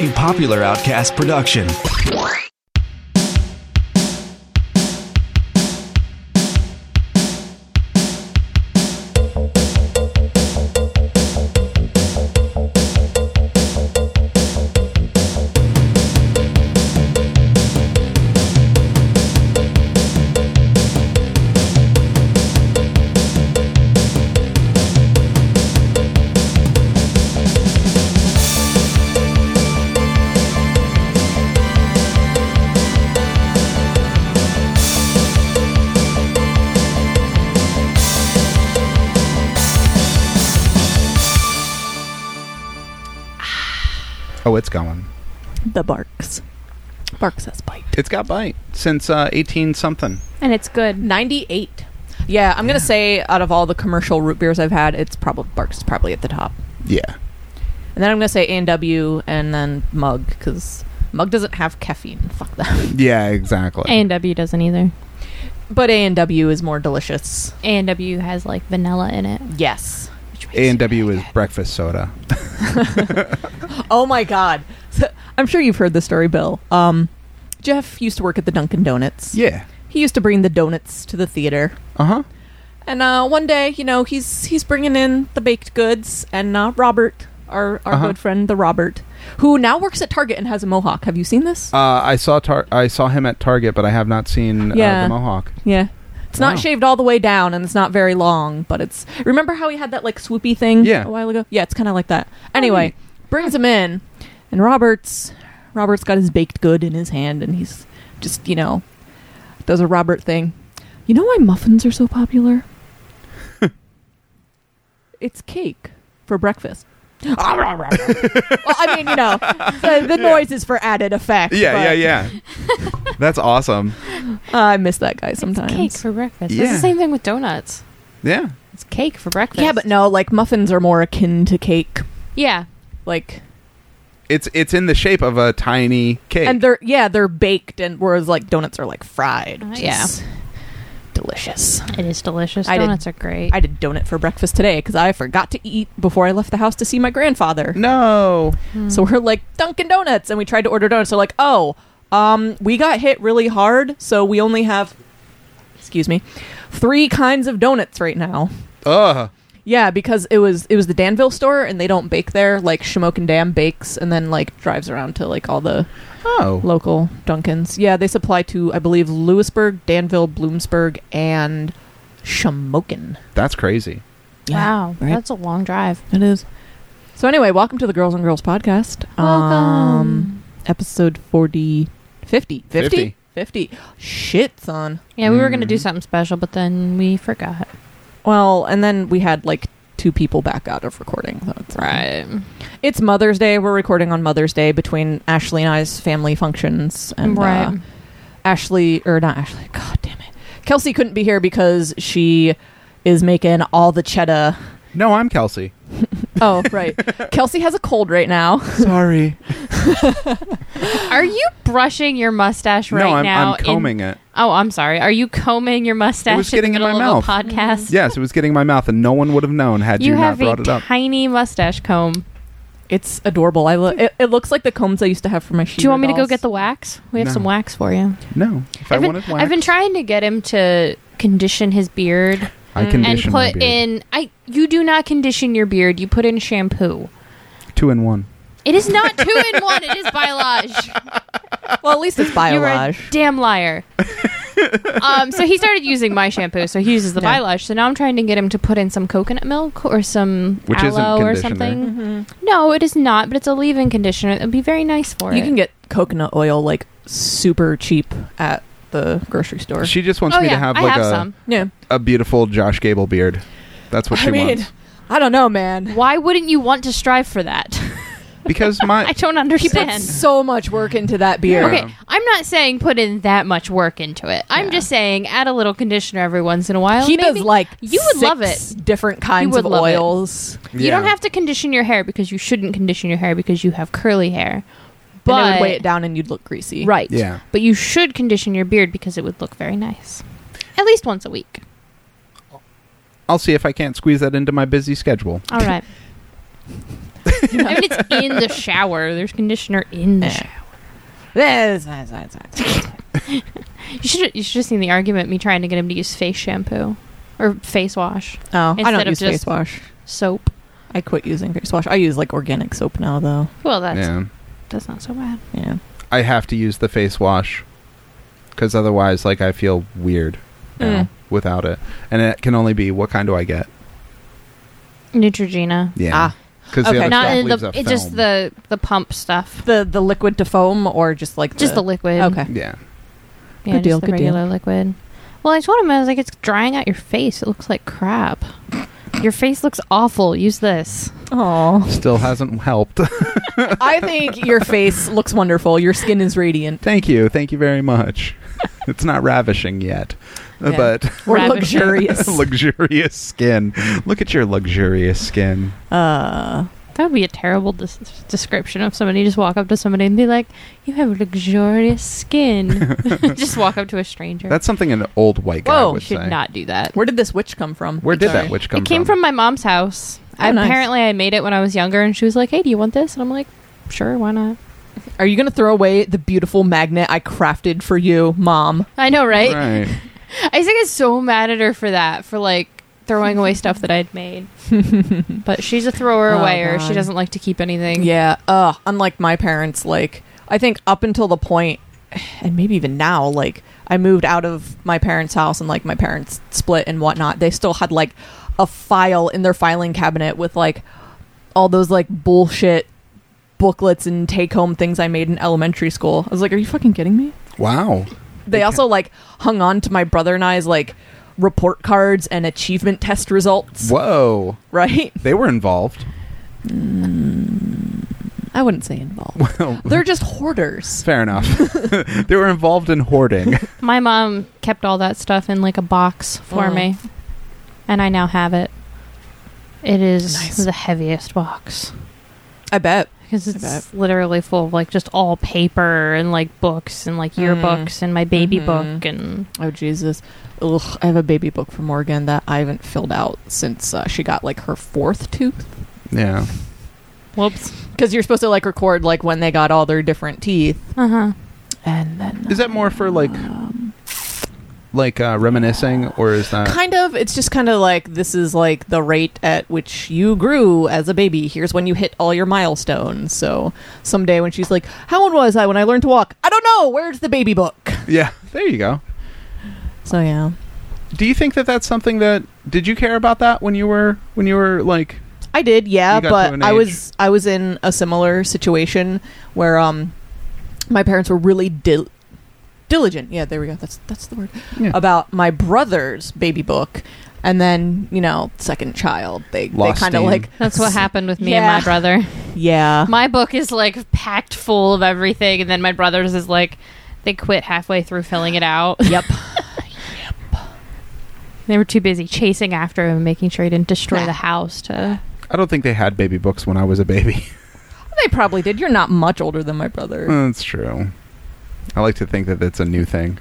a Popular Outcast production. Oh, it's going. The Barks. Barks has bite. It's got bite since 18-something. And it's good. 98. Yeah, I'm going to say out of all the commercial root beers I've had, it's probably Barks is probably at the top. Yeah. And then I'm going to say A&W and then Mug, because Mug doesn't have caffeine. Fuck that. Yeah, exactly. A&W doesn't either. But A&W is more delicious. A&W has like vanilla in it. Yes. A&W is breakfast soda. Oh my god. I'm sure you've heard this story, Bill. Jeff used to work at the Dunkin' Donuts. Yeah. He used to bring the donuts to the theater. Uh-huh. And one day, he's bringing in the baked goods, and Robert, our good friend, the Robert, who now works at Target and has a mohawk. Have you seen this? I saw him at Target, but I have not seen the mohawk. Yeah. It's not shaved all the way down, and it's not very long, but it's... Remember how he had that, like, swoopy thing a while ago? Yeah, it's kind of like that. Anyway, brings him in, and Robert's got his baked good in his hand, and he's just, does a Robert thing. You know why muffins are so popular? It's cake for breakfast. Well, I mean, the noise is for added effect. Yeah. That's awesome. I miss that guy sometimes. It's cake for breakfast. Yeah. It's the same thing with donuts. Yeah. It's cake for breakfast. Yeah, but no, like muffins are more akin to cake. Yeah. Like it's in the shape of a tiny cake. And they're baked, and whereas like donuts are like fried. Yeah. Delicious. It is delicious. Donuts are great. I did donut for breakfast today because I forgot to eat before I left the house to see my grandfather. No. So we're like, Dunkin' Donuts, and we tried to order donuts. They're like, we got hit really hard, so we only have 3 kinds of donuts right now. Ugh. Yeah, because it was the Danville store, and they don't bake there. Like Shamokin Dam bakes and then like drives around to like all the local Dunkins. Yeah, they supply to, I believe, Lewisburg, Danville, Bloomsburg, and Shamokin. That's crazy. Wow, right? That's a long drive. It is. So anyway, welcome to the Girls on Girls podcast. Welcome. Episode 50. Shit, son. Yeah, we were going to do something special, but then we forgot. Well, and then we had like 2 people back out of recording. So it's right. It's Mother's Day. We're recording on Mother's Day between Ashley and I's family functions. And not Ashley. God damn it. Kelsey couldn't be here because she is making all the cheddar. No, I'm Kelsey. Oh, right. Kelsey has a cold right now. Sorry. Are you brushing your mustache right now? No, I'm combing it. Oh, I'm sorry. Are you combing your mustache it was getting in the middle in my of mouth. a podcast? Yes, it was getting in my mouth, and no one would have known had you not brought it up. You have a tiny mustache comb. It's adorable. It looks like the combs I used to have for my She-Ra Do you want me to dolls. go get the wax? We have some wax for you. No. If I wanted wax. I've been trying to get him to condition his beard. I condition my and put beard. you do not condition your beard. You put in shampoo. 2-in-1. It is not 2-in-1. It is Biolage. Well, at least it's Biolage. You're a damn liar. So he started using my shampoo, so he uses the Biolage. So now I'm trying to get him to put in some coconut milk or some aloe or something. Mm-hmm. No, it is not, but it's a leave-in conditioner. It would be very nice for it. You can get coconut oil like super cheap at the grocery store. She just wants me to have like a beautiful Josh Gable beard. That's what she wants. I don't know, man. Why wouldn't you want to strive for that? Because I don't understand. He puts so much work into that beard. Yeah. Okay, I'm not saying put in that much work into it. I'm just saying add a little conditioner every once in a while. He does like you would love it. Different kinds of oils. Yeah. You don't have to condition your hair because you shouldn't condition your hair because you have curly hair. But it would weigh it down and you'd look greasy. Right. Yeah. But you should condition your beard because it would look very nice. At least once a week. I'll see if I can't squeeze that into my busy schedule. All right. I mean, it's in the shower. There's conditioner in the shower. You should have seen the argument me trying to get him to use face shampoo or face wash. Oh, I don't use face wash. Soap. I quit using face wash. I use like organic soap now, though. Well, that's not so bad. Yeah. I have to use the face wash because otherwise, like, I feel weird without it. And it can only be, what kind do I get? Neutrogena. Yeah. Because it's just the pump stuff. The liquid to foam, or just like the liquid. Okay. Yeah. Good deal. Good regular liquid. Well, I told him, I was like, it's drying out your face. It looks like crap. Your face looks awful. Use this. Oh, still hasn't helped. I think your face looks wonderful. Your skin is radiant. Thank you very much. It's not ravishing yet, but or luxurious. Luxurious skin. Look at your luxurious skin. That would be a terrible description of somebody. Just walk up to somebody and be like, "You have luxurious skin." Just walk up to a stranger. That's something an old white guy would say. Should not do that. Where did this witch come from? Where did that witch come from? It came from my mom's house. Apparently, I made it when I was younger, and she was like, "Hey, do you want this?" And I'm like, "Sure, why not?" Are you going to throw away the beautiful magnet I crafted for you, Mom? I know, right? Right. I think I'm so mad at her for that, for like throwing away stuff that I'd made. But she's a thrower awayer. She doesn't like to keep anything. Yeah. Unlike my parents, like, I think up until the point, and maybe even now, like, I moved out of my parents' house and like my parents split and whatnot. They still had like a file in their filing cabinet with like all those like bullshit booklets and take-home things I made in elementary school. I was like, are you fucking kidding me? Wow. They also like hung on to my brother and I's like report cards and achievement test results. Whoa. Right? They were involved. I wouldn't say involved. Well, they're just hoarders. Fair enough. They were involved in hoarding. My mom kept all that stuff in like a box for me. And I now have it. It is the heaviest box. I bet. Because it's literally full of like just all paper and like books and like yearbooks and my baby book and... Oh, Jesus. Ugh, I have a baby book for Morgan that I haven't filled out since she got like her 4th tooth. Yeah. Whoops. Because you're supposed to like record like when they got all their different teeth. Uh-huh. And then... Is that more for like reminiscing, or is that... Kind of. It's just kind of like, this is like the rate at which you grew as a baby. Here's when you hit all your milestones. So someday when she's like, how old was I when I learned to walk? I don't know. Where's the baby book? Yeah, there you go. So yeah. Do you think that that's something that... Did you care about that when you were like... I did, yeah, but I was in a similar situation where my parents were really diligent. Yeah, there we go. That's the word. Yeah. About my brother's baby book, and then second child. They kind of like... That's what happened with me and my brother. Yeah, my book is like packed full of everything, and then my brother's is like they quit halfway through filling it out. Yep. They were too busy chasing after him and making sure he didn't destroy the house to... I don't think they had baby books when I was a baby. They probably did. You're not much older than my brother. That's true. I like to think that it's a new thing.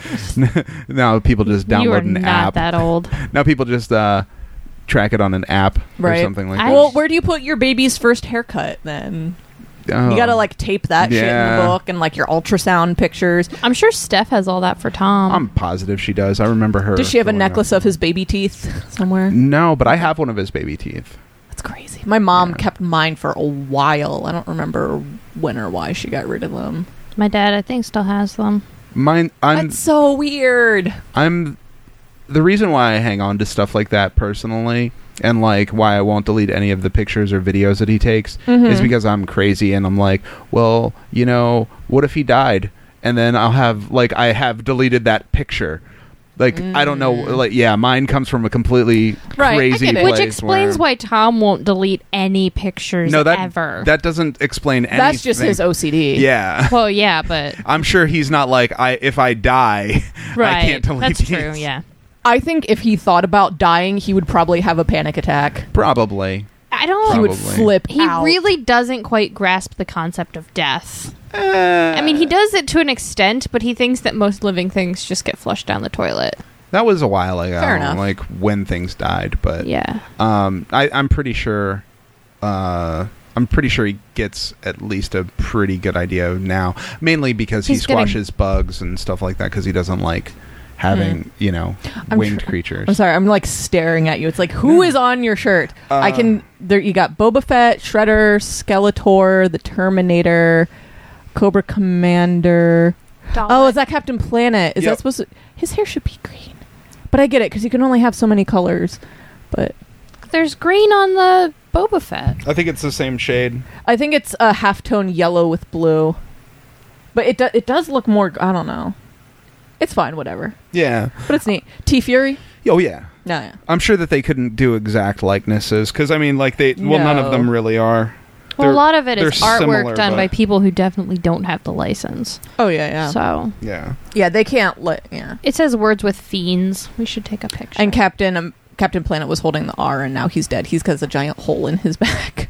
Now people just download an app. You are not that old. Now people just track it on an app or something like that. Well, where do you put your baby's first haircut then? Oh. You gotta like tape that shit in the book and like your ultrasound pictures. I'm sure Steph has all that for Tom. I'm positive she does. I remember her. Does she have a necklace of his baby teeth somewhere? No, but I have one of his baby teeth. That's crazy. My mom kept mine for a while. I don't remember when or why she got rid of them. My dad, I think, still has them. That's so weird. The reason why I hang on to stuff like that personally, and like why I won't delete any of the pictures or videos that he takes, is because I'm crazy and I'm like, well, what if he died? And then I have deleted that picture. Like, I don't know, like, mine comes from a completely crazy place. Which explains why Tom won't delete any pictures ever. That doesn't explain anything. That's just his OCD. Yeah. Well, yeah, but... I'm sure he's not like, if I die, I can't delete these. That's true, yeah. I think if he thought about dying, he would probably have a panic attack. Probably. He would flip out. He really doesn't quite grasp the concept of death. I mean, he does it to an extent, but he thinks that most living things just get flushed down the toilet. That was a while ago. Fair enough. Like when things died, but yeah. I'm pretty sure I'm pretty sure he gets at least a pretty good idea now, mainly because he squashes bugs and stuff like that because he doesn't like having, winged creatures. I'm sorry, I'm like staring at you. It's like, who is on your shirt? You got Boba Fett, Shredder, Skeletor, the Terminator, Cobra Commander. Oh, is that Captain Planet? Is that supposed to... His hair should be green. But I get it, because you can only have so many colors. But there's green on the Boba Fett. I think it's the same shade. I think it's a halftone yellow with blue. But it does look more... I don't know. It's fine, whatever. Yeah. But it's neat. T-Fury? Oh, yeah. No, yeah. I'm sure that they couldn't do exact likenesses, because, I mean, like, none of them really are. Well, a lot of it is artwork done by people who definitely don't have the license. Oh, yeah. So. Yeah. Yeah, they can't yeah. It says words with fiends. We should take a picture. And Captain Planet was holding the R, and now he's dead. He's got a giant hole in his back.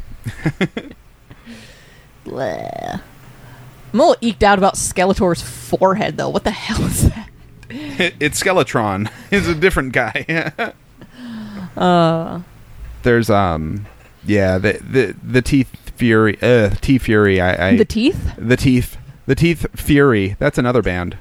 Bleh. I'm a little eked out about Skeletor's forehead, though. What the hell is that? It's Skeletron. He's a different guy. There's, the Teeth Fury. T-Fury. The Teeth? The Teeth Fury. That's another band.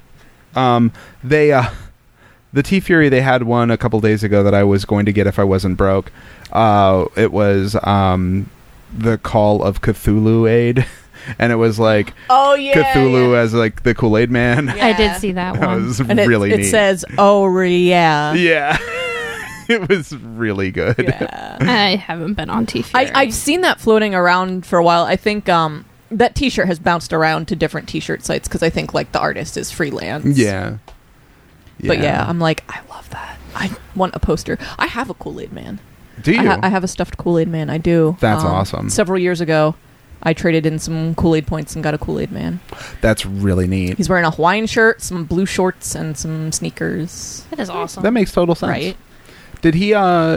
The T-Fury, they had one a couple days ago that I was going to get if I wasn't broke. It was the Call of Cthulhu Aid. And it was like Cthulhu as like the Kool-Aid Man. Yeah. I did see that one. It was really neat. It says, "Oh yeah." Yeah. It was really good. Yeah. I haven't been on T-Fury. I've seen that floating around for a while. I think that T-shirt has bounced around to different T-shirt sites because I think like the artist is freelance. Yeah. But yeah, I'm like, I love that. I want a poster. I have a Kool-Aid Man. Do you? I have a stuffed Kool-Aid Man. I do. That's awesome. Several years ago, I traded in some Kool-Aid points and got a Kool-Aid Man. That's really neat. He's wearing a Hawaiian shirt, some blue shorts, and some sneakers. That is awesome. That makes total sense. Right? Did he,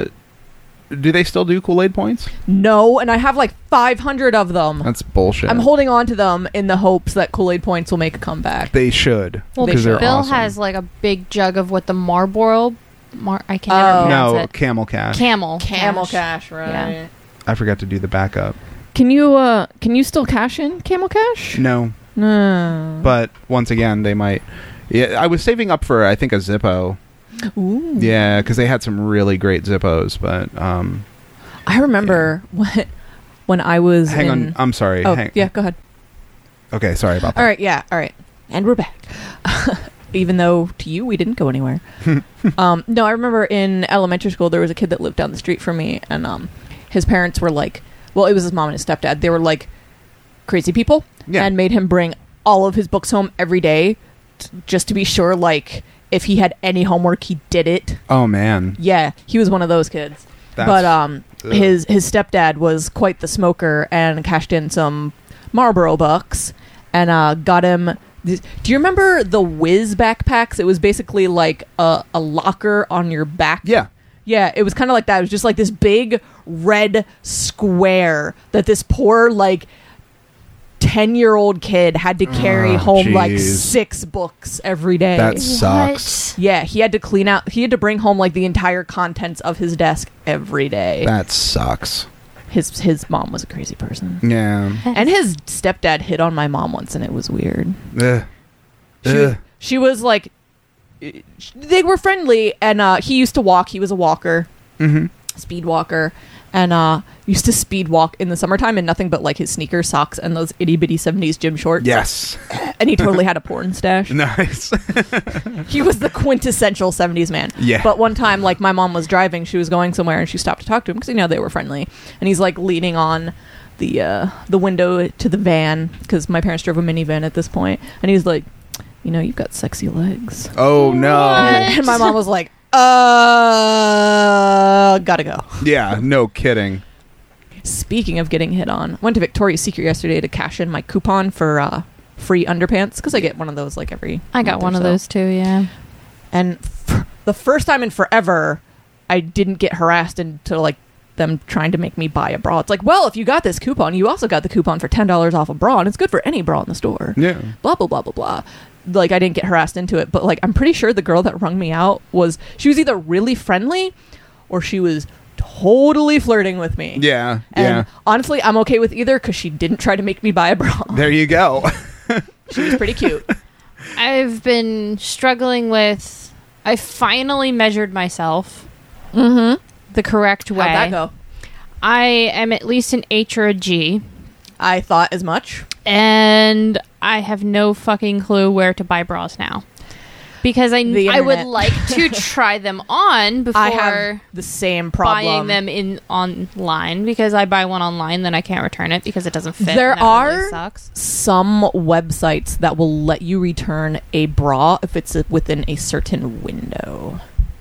do they still do Kool-Aid points? No, and I have like 500 of them. That's bullshit. I'm holding on to them in the hopes that Kool-Aid points will make a comeback. They should. Well, they're Bill awesome. has like a big jug of what the Marlboro... I can never pronounce it. Camel Cash. Camel Cash, right. Yeah. I forgot to do the backup. Can you still cash in Camel Cash? No. No. But once again, they might. Yeah, I was saving up for, I think, a Zippo. Ooh. Yeah, because they had some really great Zippos, but I remember when I was Hang on, I'm sorry. Oh, yeah, go ahead. Okay, sorry about that. All right, yeah, all right. And we're back. Even though to you we didn't go anywhere. No, I remember in elementary school there was a kid that lived down the street from me, and his parents were like, well, it was his mom and his stepdad. They were like crazy people, and made him bring all of his books home every day, just to be sure, like, if he had any homework, he did it. Oh man. Yeah, he was one of those kids. But his stepdad was quite the smoker and cashed in some Marlboro bucks and got him. Do you remember the Wiz backpacks? It was basically like a locker on your back. Yeah. Yeah, it was kind of like that. It was just like this big red square that this poor, like, 10-year-old kid had to carry home like 6 books every day. That sucks. What? Yeah, he had to clean out. He had to bring home like the entire contents of his desk every day. That sucks. His mom was a crazy person. Yeah. And his stepdad hit on my mom once, and it was weird. She was like, they were friendly, and he used to walk. He was a walker, speed walker, and used to speed walk in the summertime in nothing but like his sneakers, socks, and those itty bitty 70s gym shorts. Yes. And he totally had a porn stash. Nice. He was the quintessential 70s man. Yeah. But one time, like, my mom was driving, she was going somewhere, and she stopped to talk to him because, you know, they were friendly. And he's like leaning on the window to the van, because my parents drove a minivan at this point, and he's like, you know, you've got sexy legs. Oh no. And my mom was like, gotta go. Yeah, no kidding. Speaking of getting hit on, went to Victoria's Secret yesterday to cash in my coupon for free underpants, because I get one of those like every I got one of those too, yeah. And the first time in forever, I didn't get harassed into like them trying to make me buy a bra. It's like, well, if you got this coupon, you also got the coupon for $10 off a bra, and it's good for any bra in the store. Yeah. Blah, blah, blah, blah, blah. Like, I didn't get harassed into it, but like, I'm pretty sure the girl that wrung me out she was either really friendly or she was totally flirting with me. Yeah, and honestly, I'm okay with either because she didn't try to make me buy a bra. There you go. She was pretty cute. I've been struggling with... I finally measured myself the correct way. How'd that go? I am at least an H or a G. I thought as much. And I have no fucking clue where to buy bras now. Because I would like to try them on before I have the same problem. Buying them online, because I buy one online, then I can't return it because it doesn't fit. There are really some websites that will let you return a bra if it's within a certain window.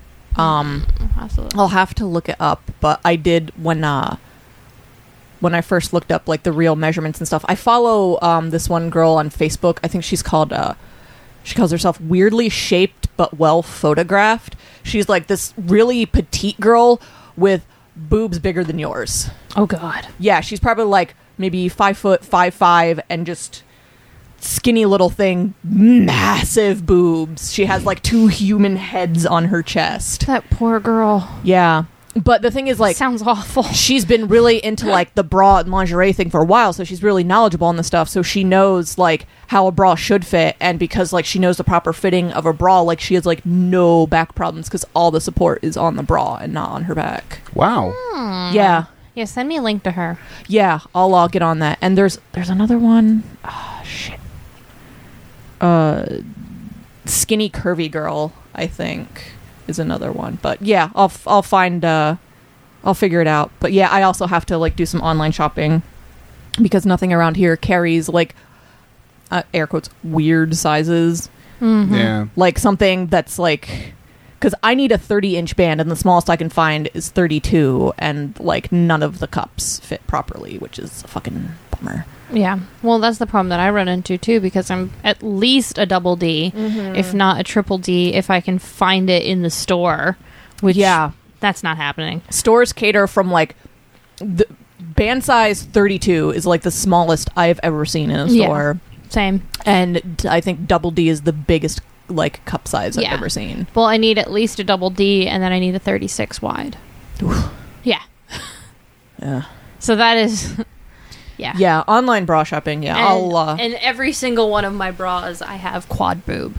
I'll have to look it up, but I did when I first looked up like the real measurements and stuff. I follow this one girl on Facebook. I think she's called she calls herself Weirdly Shaped But Well Photographed. She's like this really petite girl with boobs bigger than yours. Oh God. Yeah, she's probably like maybe 5'5" and just skinny little thing, massive boobs. She has like 2 human heads on her chest. That poor girl. Yeah. But the thing is, like... Sounds awful. She's been really into, like, the bra and lingerie thing for a while, so she's really knowledgeable on the stuff, so she knows, like, how a bra should fit, and because, like, she knows the proper fitting of a bra, like, she has, like, no back problems, because all the support is on the bra and not on her back. Wow. Yeah. Yeah, send me a link to her. Yeah, I'll get on that. And there's another one. Oh, shit. Skinny Curvy Girl, I think, is another one. But yeah, I'll find I'll figure it out. But yeah, I also have to like do some online shopping because nothing around here carries like air quotes weird sizes. Yeah, like something that's like, because I need a 30-inch band and the smallest I can find is 32, and like none of the cups fit properly, which is a fucking bummer. Yeah, well, that's the problem that I run into too, because I'm at least a double D, if not a triple D, if I can find it in the store, which that's not happening. Stores cater from like the band size 32 is like the smallest I've ever seen in a store. Same. And I think double D is the biggest like cup size I've ever seen. Well, I need at least a double D, and then I need a 36 wide. Yeah. So that is... Yeah, online bra shopping. Yeah, and every single one of my bras, I have quad boob,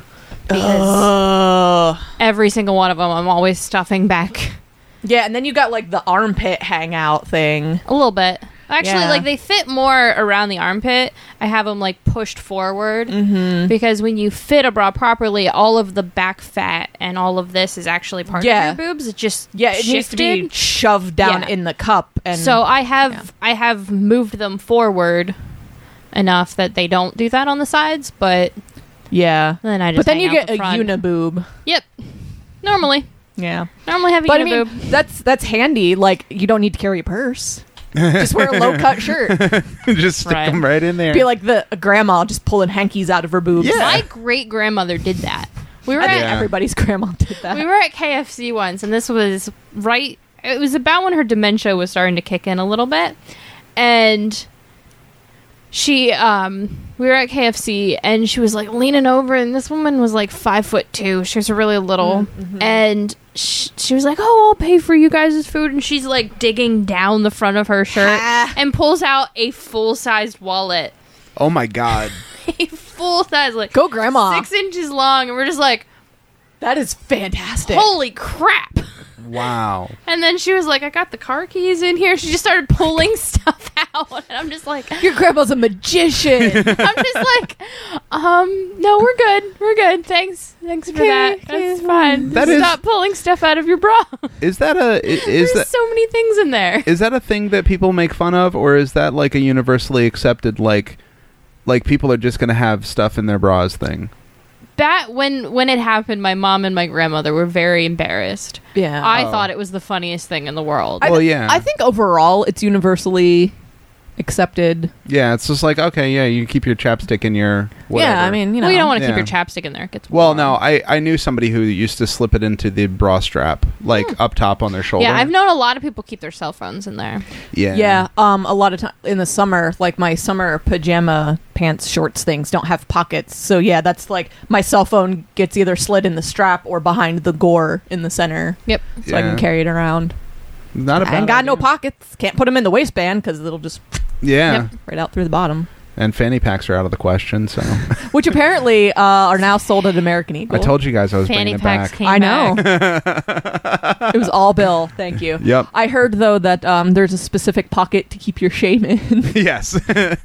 because every single one of them, I'm always stuffing back. Yeah, and then you got like the armpit hangout thing. A little bit, actually. Like they fit more around the armpit. I have them like pushed forward, because when you fit a bra properly, all of the back fat and all of this is actually part of your boobs. It just it needs to be shoved down in the cup. And so I have moved them forward enough that they don't do that on the sides, but then I just but then you get a uniboob. Yep, normally have a uniboob. I mean, that's handy. Like you don't need to carry a purse. Just wear a low cut shirt. Just stick them right in there. Be like the grandma just pulling hankies out of her boobs. Yeah. My great grandmother did that. Everybody's grandma did that. We were at KFC once, and this was right. It was about when her dementia was starting to kick in a little bit, and she we were at KFC, and she was like leaning over, and this woman was like 5'2". She was really little, and she was like, "Oh, I'll pay for you guys' food," and she's like digging down the front of her shirt and pulls out a full-sized wallet. Oh my God. A full-size, like, go grandma, 6 inches long, and we're just like, that is fantastic. Holy crap. Wow. And then she was like, I got the car keys in here. She just started pulling stuff out. And I'm just like, your grandma's a magician. I'm just like, no, we're good. We're good. Thanks for that. That's fine. Stop pulling stuff out of your bra. Is that There's so many things in there. Is that a thing that people make fun of, or is that like a universally accepted, like people are just going to have stuff in their bras thing? That when it happened, my mom and my grandmother were very embarrassed. Yeah, I thought it was the funniest thing in the world. I think overall it's universally accepted. Yeah, it's just like, okay, yeah, you keep your chapstick in your whatever. Yeah, I mean, you know, you don't want to keep your chapstick in there. It gets warm. No, I knew somebody who used to slip it into the bra strap, like up top on their shoulder. Yeah, I've known a lot of people keep their cell phones in there. Yeah. A lot of time in the summer, like my summer pajama pants, shorts things don't have pockets. So yeah, that's like my cell phone gets either slid in the strap or behind the gore in the center. Yep. So I can carry it around. Not a bad and got idea. no pockets. Can't put them in the waistband because it'll just right out through the bottom. And fanny packs are out of the question, so which apparently are now sold at American Eagle. I told you guys I was fanny bringing it packs back. came I know. back. It was all Bill. Thank you. Yep. I heard though that there's a specific pocket to keep your shame in. Yes.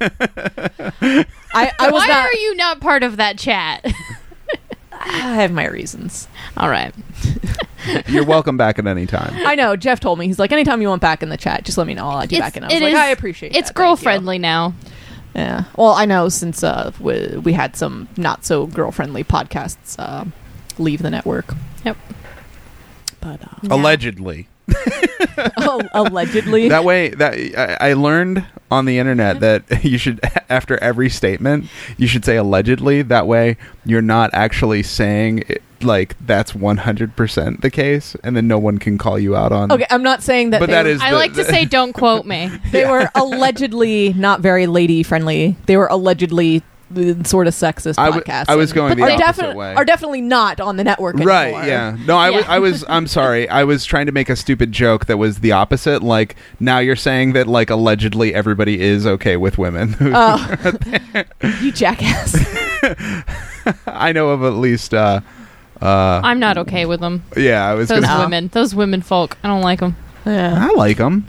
I was Why not. are you not part of that chat? I have my reasons. All right. You're welcome back at any time. I know. Jeff told me, he's like, anytime you want back in the chat, just let me know. I'll add you back in. I was like, I appreciate it. It's girl friendly now. Yeah. Well, I know since we had some not so girl friendly podcasts leave the network. Yep. But allegedly. Allegedly. That way, that I learned on the internet that you should, after every statement, you should say allegedly. That way, you're not actually saying it, like that's 100% the case, and then no one can call you out on. Okay, I'm not saying that. But that is. I like to say, don't quote me. They were allegedly not very lady friendly. They were allegedly sort of sexist podcasts. I was going the opposite way. Are definitely not on the network anymore. Right, yeah. No, I was I'm sorry. I was trying to make a stupid joke that was the opposite. Like, now you're saying that, like, allegedly everybody is okay with women. Oh, you jackass. I know of at least... I'm not okay with them. Yeah, I was Those women folk. I don't like them. Yeah. I like them.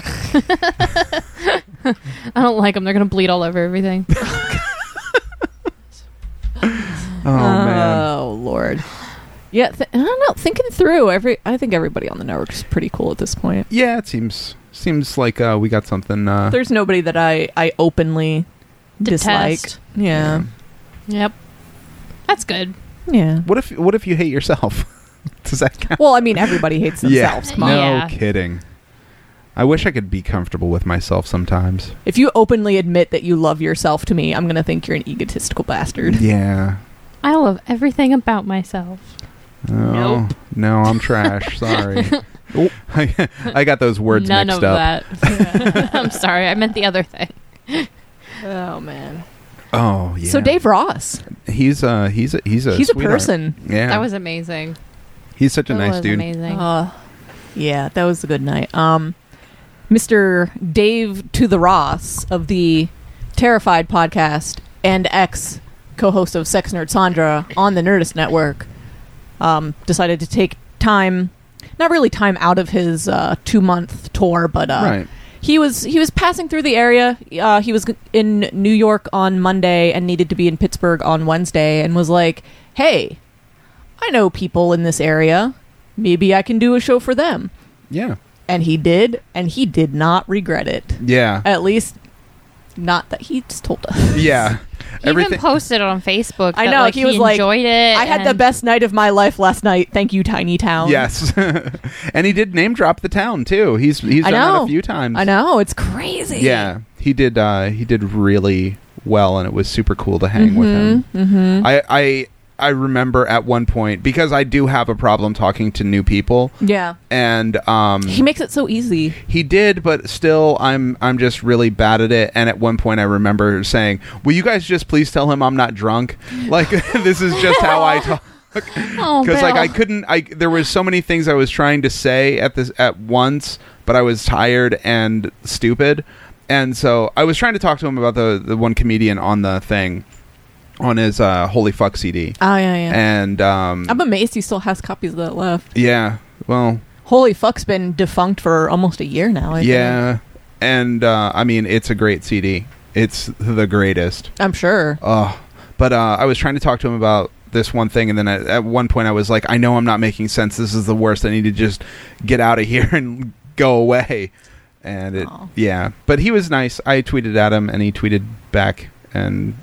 I don't like them. They're going to bleed all over everything. Oh man. Oh Lord. Yeah, I don't know. Thinking through I think everybody on the network is pretty cool at this point. Yeah, it seems like we got something. There's nobody that I openly dislike. Detest. Yeah. Yep. That's good. Yeah. What if you hate yourself? Does that count? Well, I mean, everybody hates themselves. Yeah. Come on. No Yeah. kidding. I wish I could be comfortable with myself sometimes. If you openly admit that you love yourself to me, I'm going to think you're an egotistical bastard. Yeah. I love everything about myself. Oh, Nope. No, I'm trash. Sorry. I got those words None mixed of up. that. I'm sorry. I meant the other thing. Oh man. Oh yeah. So Dave Ross, he's a sweetheart. person. Yeah. That was amazing. He's such a That nice was dude. amazing. Yeah, that was a good night. Mr. Dave to the Ross of the Terrified podcast and ex co-host of Sex Nerd Sandra on the Nerdist Network, decided to take time, not really time out of his 2-month tour, but Right. he was passing through the area. He was in New York on Monday and needed to be in Pittsburgh on Wednesday, and was like, "Hey, I know people in this area. Maybe I can do a show for them." Yeah. And he did, and he did not regret it. Yeah. At least, not that he just told us. Yeah. He even posted on Facebook. I that, know, like, he was like, enjoyed it. I had the best night of my life last night. Thank you, Tiny Town. Yes. And he did name drop the town too. He's done that a few times. I know, it's crazy. Yeah. He did really well, and it was super cool to hang with him. Mm-hmm. I remember at one point, because I do have a problem talking to new people. Yeah. And he makes it so easy. He did, but still I'm just really bad at it. And at one point I remember saying, "Will you guys just please tell him I'm not drunk? Like, this is just how I talk." Because like I couldn't. There was so many things I was trying to say at once, but I was tired and stupid, and so I was trying to talk to him about the one comedian on the thing, on his Holy Fuck CD. Oh yeah, yeah. And I'm amazed he still has copies of that left. Yeah. Well, Holy Fuck's been defunct for almost a year now. I think. And I mean, it's a great CD. It's the greatest. I'm sure. But I was trying to talk to him about this one thing, and then at one point I was like, I know I'm not making sense. This is the worst. I need to just get out of here and go away. And yeah. But he was nice. I tweeted at him, and he tweeted back, and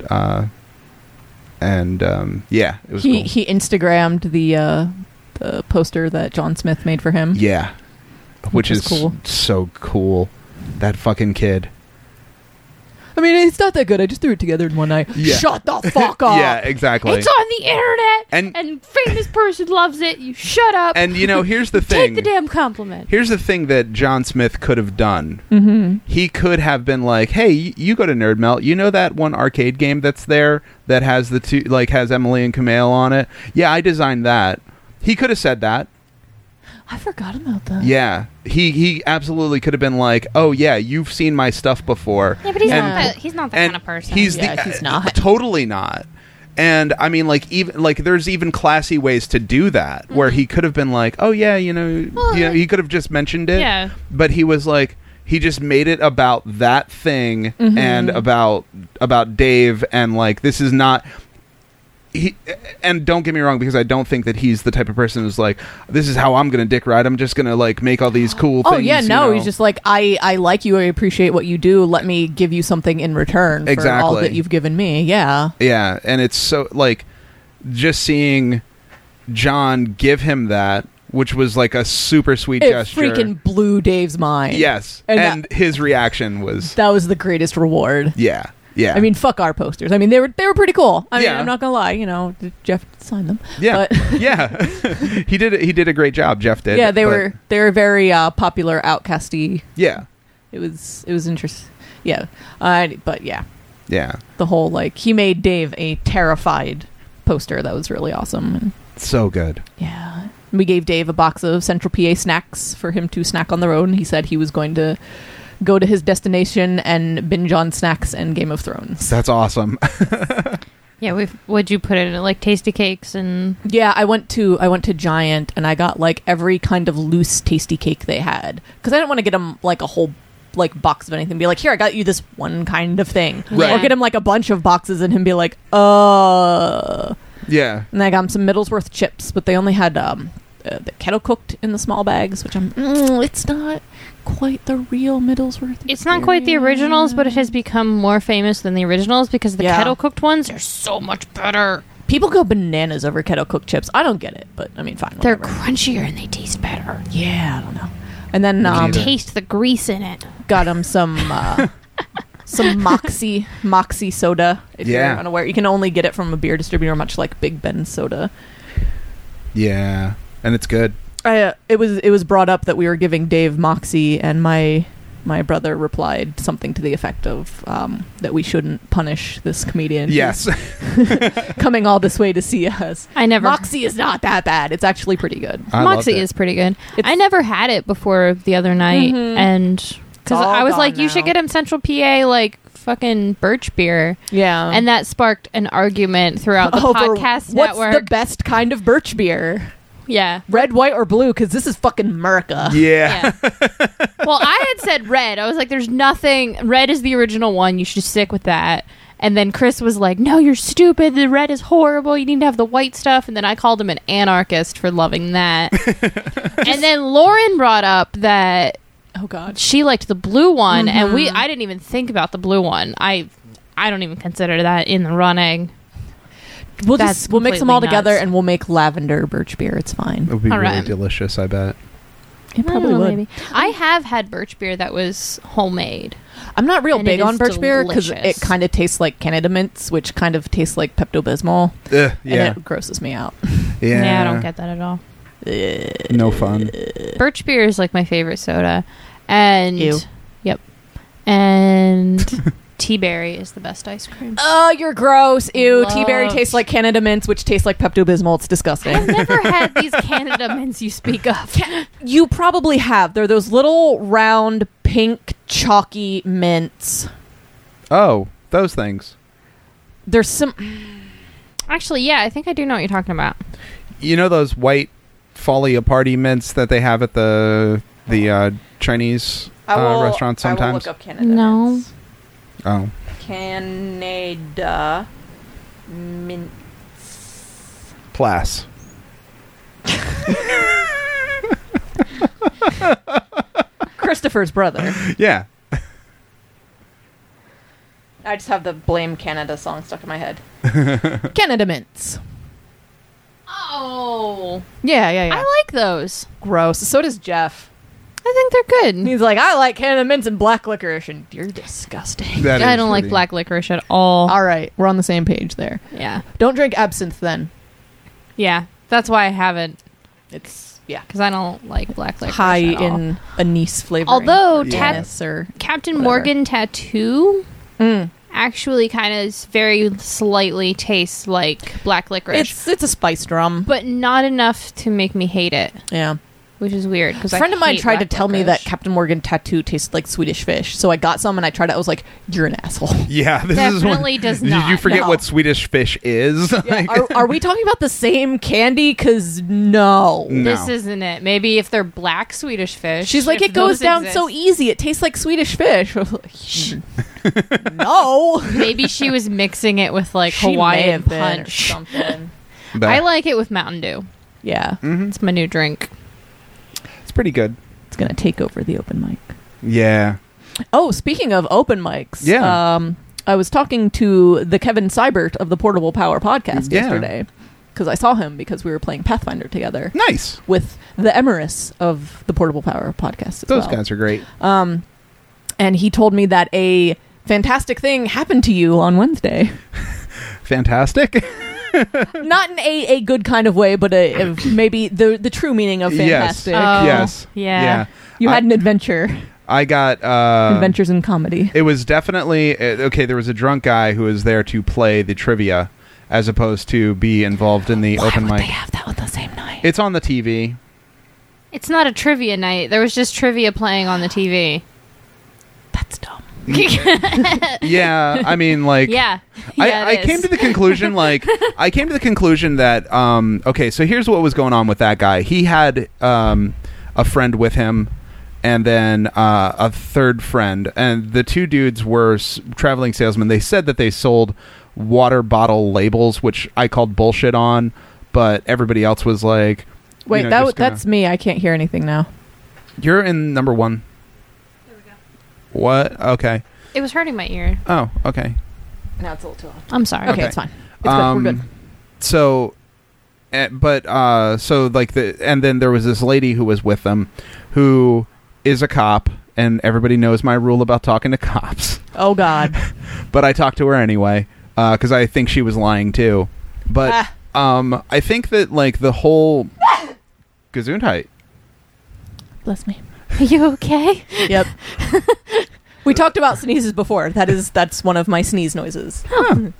yeah, it was cool. He Instagrammed the poster that John Smith made for him. Yeah. Which is cool. So cool. That fucking kid. I mean, it's not that good. I just threw it together in one night. Yeah. Shut the fuck up. Yeah, exactly. It's on the internet, and famous person loves it. You shut up. And, you know, here's the thing. Take the damn compliment. Here's the thing that John Smith could have done. Mm-hmm. He could have been like, "Hey, you go to Nerd Melt. You know that one arcade game that's there that has the two, like, has Emily and Kumail on it? Yeah, I designed that." He could have said that. I forgot about that. Yeah, he absolutely could have been like, "Oh yeah, you've seen my stuff before." Yeah, but he's not that kind of person. He's not. Totally not. And I mean, like, even like, there's even classy ways to do that, where he could have been like, "Oh yeah, you know, he could have just mentioned it." Yeah. But he was like, he just made it about that thing and about Dave, and like, this is not. And don't get me wrong, because I don't think that he's the type of person who's like, this is how I'm gonna dick ride. I'm just gonna like make all these cool things. Oh yeah, no, he's just like, I like you, I appreciate what you do. Let me give you something in return for all that you've given me. Yeah. Yeah, and it's so like just seeing John give him that, which was like a super sweet gesture. It freaking blew Dave's mind. Yes, and his reaction was that was the greatest reward. Yeah. Yeah. I mean, fuck our posters. I mean, they were pretty cool. I mean, I'm not gonna lie. You know, Jeff signed them. Yeah, but yeah. He did a great job. Jeff did. Yeah, they were very popular, outcasty. Yeah, it was interesting. Yeah, but yeah, the whole like he made Dave a terrified poster that was really awesome. And, so good. Yeah, we gave Dave a box of Central PA snacks for him to snack on the road, and he said he was going to go to his destination and binge on snacks and Game of Thrones. That's awesome. Yeah, what'd you put in it? Like tasty cakes and... Yeah, I went to Giant and I got like every kind of loose tasty cake they had. Because I didn't want to get him like a whole like box of anything. Be like, here, I got you this one kind of thing. Right. Or get him like a bunch of boxes and him be like, Yeah. And I got him some Middlesworth chips, but they only had the kettle cooked in the small bags, which it's not quite the real Middlesworth experience. It's not quite the originals, but it has become more famous than the originals because the kettle cooked ones are so much better. People go bananas over kettle cooked chips. I don't get it, but I mean, fine. They're whatever. crunchier and they taste better. Yeah, I don't know. And then you can taste the grease in it. Got him some Moxie soda. If you're unaware, you can only get it from a beer distributor, much like Big Ben soda. Yeah, and it's good. It was brought up that we were giving Dave Moxie, and my brother replied something to the effect of that we shouldn't punish this comedian. Yes, coming all this way to see us. Moxie is not that bad. It's actually pretty good. Moxie is pretty good. I never had it before the other night, and because I was like, you should get him Central PA like fucking birch beer. Yeah, and that sparked an argument throughout the podcast network. What's the best kind of birch beer? Yeah. Red, white, or blue, because this is fucking America. Yeah. Well, I had said red. I was like, there's nothing. Red is the original one. You should stick with that. And then Chris was like, no, you're stupid. The red is horrible. You need to have the white stuff. And then I called him an anarchist for loving that. And then Lauren brought up that she liked the blue one. And I didn't even think about the blue one. I don't even consider that in the running. We'll mix them all together and we'll make lavender birch beer. It's fine. It would be really delicious, I bet. It probably would. Maybe. I have had birch beer that was homemade. I'm not real big on birch beer because it kind of tastes like Canada Mints, which kind of tastes like Pepto-Bismol. Yeah. And it grosses me out. Yeah, I don't get that at all. No fun. Birch beer is like my favorite soda. And Ew. Yep. And tea berry is the best ice cream. Oh, you're gross. Ew. Tea berry tastes like Canada Mints, which tastes like Pepto-Bismol. It's disgusting. I've never had these Canada Mints you speak of. You probably have. They're those little round pink chalky mints. Oh, those things. There's some... Actually, yeah, I think I do know what you're talking about. You know those white Folia Party mints that they have at the Chinese restaurants sometimes? I will look up Canada Mints. Oh. Canada Mints. Plas. Christopher's brother. Yeah. I just have the Blame Canada song stuck in my head. Canada Mints. Oh. Yeah. I like those. Gross. So does Jeff. I think they're good. He's like, I like Canada Mints and black licorice, and you're disgusting. I don't like black licorice at all. All right, we're on the same page there. Yeah. Don't drink absinthe then. Yeah, that's why I haven't. Because I don't like black licorice high at all. in anise flavor. Although Captain Morgan Tattoo actually kind of very slightly tastes like black licorice. It's a spice drum, but not enough to make me hate it. Yeah. which is weird because a friend of mine tried to tell me that Captain Morgan tattoo tasted like Swedish fish, so I got some and I tried it. I was like, "You're an asshole." Yeah, this definitely does not. Did you forget what Swedish fish is? Yeah, are we talking about the same candy? Because no, this isn't it. Maybe if they're black Swedish fish. She's like, it goes down so easy. It tastes like Swedish fish. No, maybe she was mixing it with like Hawaiian Punch or something. I like it with Mountain Dew. Yeah, it's my new drink. It's pretty good. It's gonna take over the open mic. Yeah. Oh, speaking of open mics, yeah. I was talking to the Kevin Seibert of the Portable Power podcast yesterday because I saw him because we were playing Pathfinder together. Nice. With the Emerus of the Portable Power podcast. Those guys are great. And he told me that a fantastic thing happened to you on Wednesday. Fantastic? Not in a good kind of way, but maybe the true meaning of fantastic. Yes. Yeah. You had an adventure. I got adventures in comedy. It was definitely okay. There was a drunk guy who was there to play the trivia, as opposed to be involved in the open mic. Why would they have that on the same night? It's on the TV. It's not a trivia night. There was just trivia playing on the TV. That's dumb. Yeah, I mean, like, I came to the conclusion, that okay, so here's what was going on with that guy. He had a friend with him, and then a third friend, and the two dudes were traveling salesmen. They said that they sold water bottle labels, which I called bullshit on, but everybody else was like, wait, that's me. I can't hear anything now. You're in number 1. There we go. What? Okay. It was hurting my ear. Oh, okay. Now it's a little too loud. I'm sorry. Okay, it's fine. It's good. We're good. So, and then there was this lady who was with them, who is a cop, and everybody knows my rule about talking to cops. Oh God! But I talked to her anyway because I think she was lying too. But I think that like the whole Gesundheit. Bless me. Are you okay? Yep. We talked about sneezes before. That's one of my sneeze noises. Huh.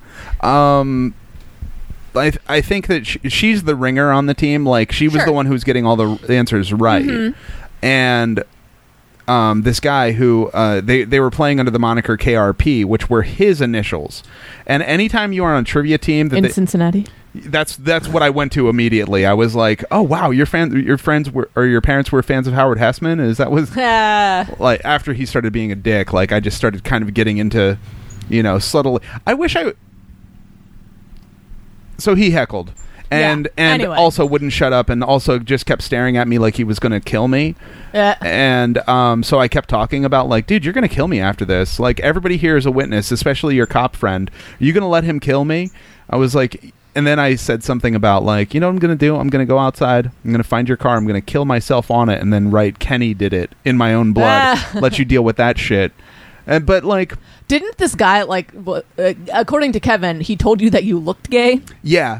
I think that she's the ringer on the team. Like she was the one who was getting all the answers right, and this guy who they were playing under the moniker KRP, which were his initials. And anytime you are on a trivia team in Cincinnati. That's what I went to immediately. I was like, "Oh wow, your parents were fans of Howard Hessman?" Is that was like after he started being a dick? Like I just started kind of getting into, subtly. I wish I. So he heckled, and anyway. Also wouldn't shut up, and also just kept staring at me like he was going to kill me. And so I kept talking about like, dude, you're going to kill me after this. Like everybody here is a witness, especially your cop friend. Are you going to let him kill me? I was like. And then I said something about like, you know what I'm going to do? I'm going to go outside. I'm going to find your car. I'm going to kill myself on it and then write Kenny did it in my own blood. Let you deal with that shit. But like, didn't this guy like, according to Kevin, he told you that you looked gay? Yeah.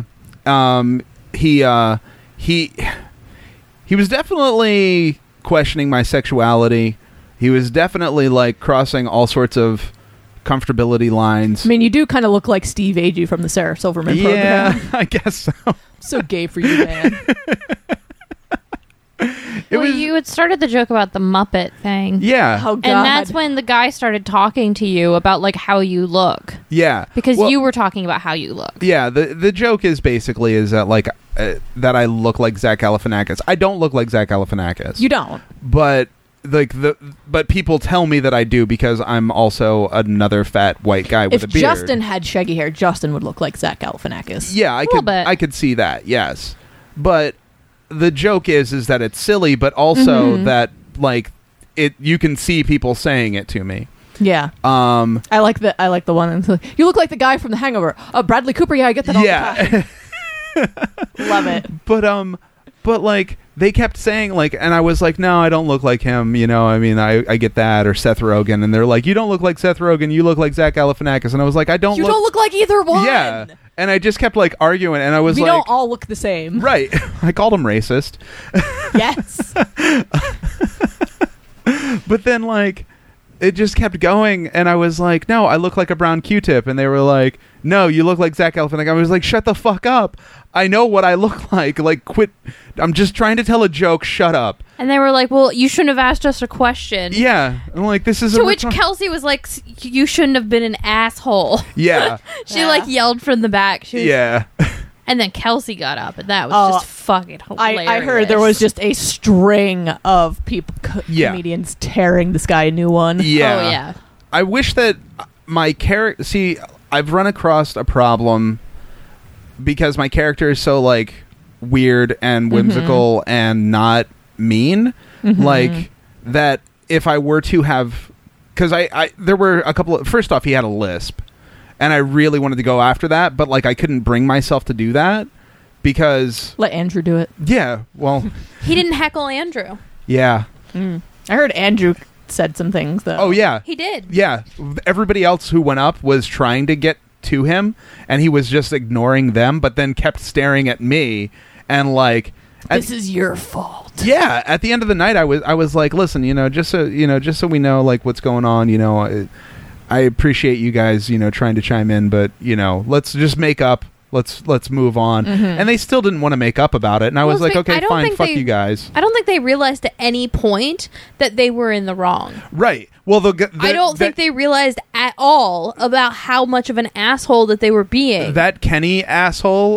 He was definitely questioning my sexuality. He was definitely like crossing all sorts of comfortability lines. I mean, you do kind of look like Steve Agee from the Sarah Silverman program. Yeah, I guess so. So gay for you, man. You had started the joke about the Muppet thing. Yeah. Oh, God. And that's when the guy started talking to you about like how you look. Yeah. Because you were talking about how you look. Yeah, the joke is basically that like that I look like Zach Galifianakis. I don't look like Zach Galifianakis. You don't. But but people tell me that I do because I'm also another fat white guy with a beard. If Justin had shaggy hair, Justin would look like Zach Galifianakis. Yeah, I could see that. Yes, but the joke is that it's silly, but also that like you can see people saying it to me. Yeah. I like the one that's like, you look like the guy from The Hangover. Bradley Cooper. Yeah, I get that all the time. Love it. But like they kept saying like, and I was like, no, I don't look like him. I mean, I get that, or Seth Rogen, and they're like, you don't look like Seth Rogen, you look like Zach Galifianakis, and I was like, you don't look like either one. Yeah, and I just kept like arguing, and I was we don't all look the same, right? I called him racist. Yes. But then like. it just kept going, and I was like, no, I look like a brown Q-tip, and they were like, no, you look like Zach Galifianakis. I was like, shut the fuck up. I know what I look like. Like, quit. I'm just trying to tell a joke. Shut up. And they were like, well, you shouldn't have asked us a question. Yeah. I'm like, this is to which Kelsey was like, you shouldn't have been an asshole. Yeah. She like yelled from the back. She was, yeah. And then Kelsey got up, and that was just fucking hilarious. I heard there was just a string of people, comedians tearing this guy a new one. Yeah. Oh, yeah. I wish that my character... See, I've run across a problem because my character is so, like, weird and whimsical and not mean. Like, that if I were to have... Because there were a couple of... First off, he had a lisp. And I really wanted to go after that, but, like, I couldn't bring myself to do that because... Let Andrew do it. Yeah, well... He didn't heckle Andrew. Yeah. I heard Andrew said some things, though. Oh, yeah. He did. Yeah. Everybody else who went up was trying to get to him, and he was just ignoring them, but then kept staring at me, and, like... This is your fault. Yeah. At the end of the night, I was like, listen, just so we know, like, what's going on, I appreciate you guys, trying to chime in, but, let's just make up. Let's move on. And they still didn't want to make up about it. And I was like, okay, fine, fuck you guys. I don't think they realized at any point that they were in the wrong. Right. Well, I don't think they realized at all about how much of an asshole that they were being. That Kenny asshole,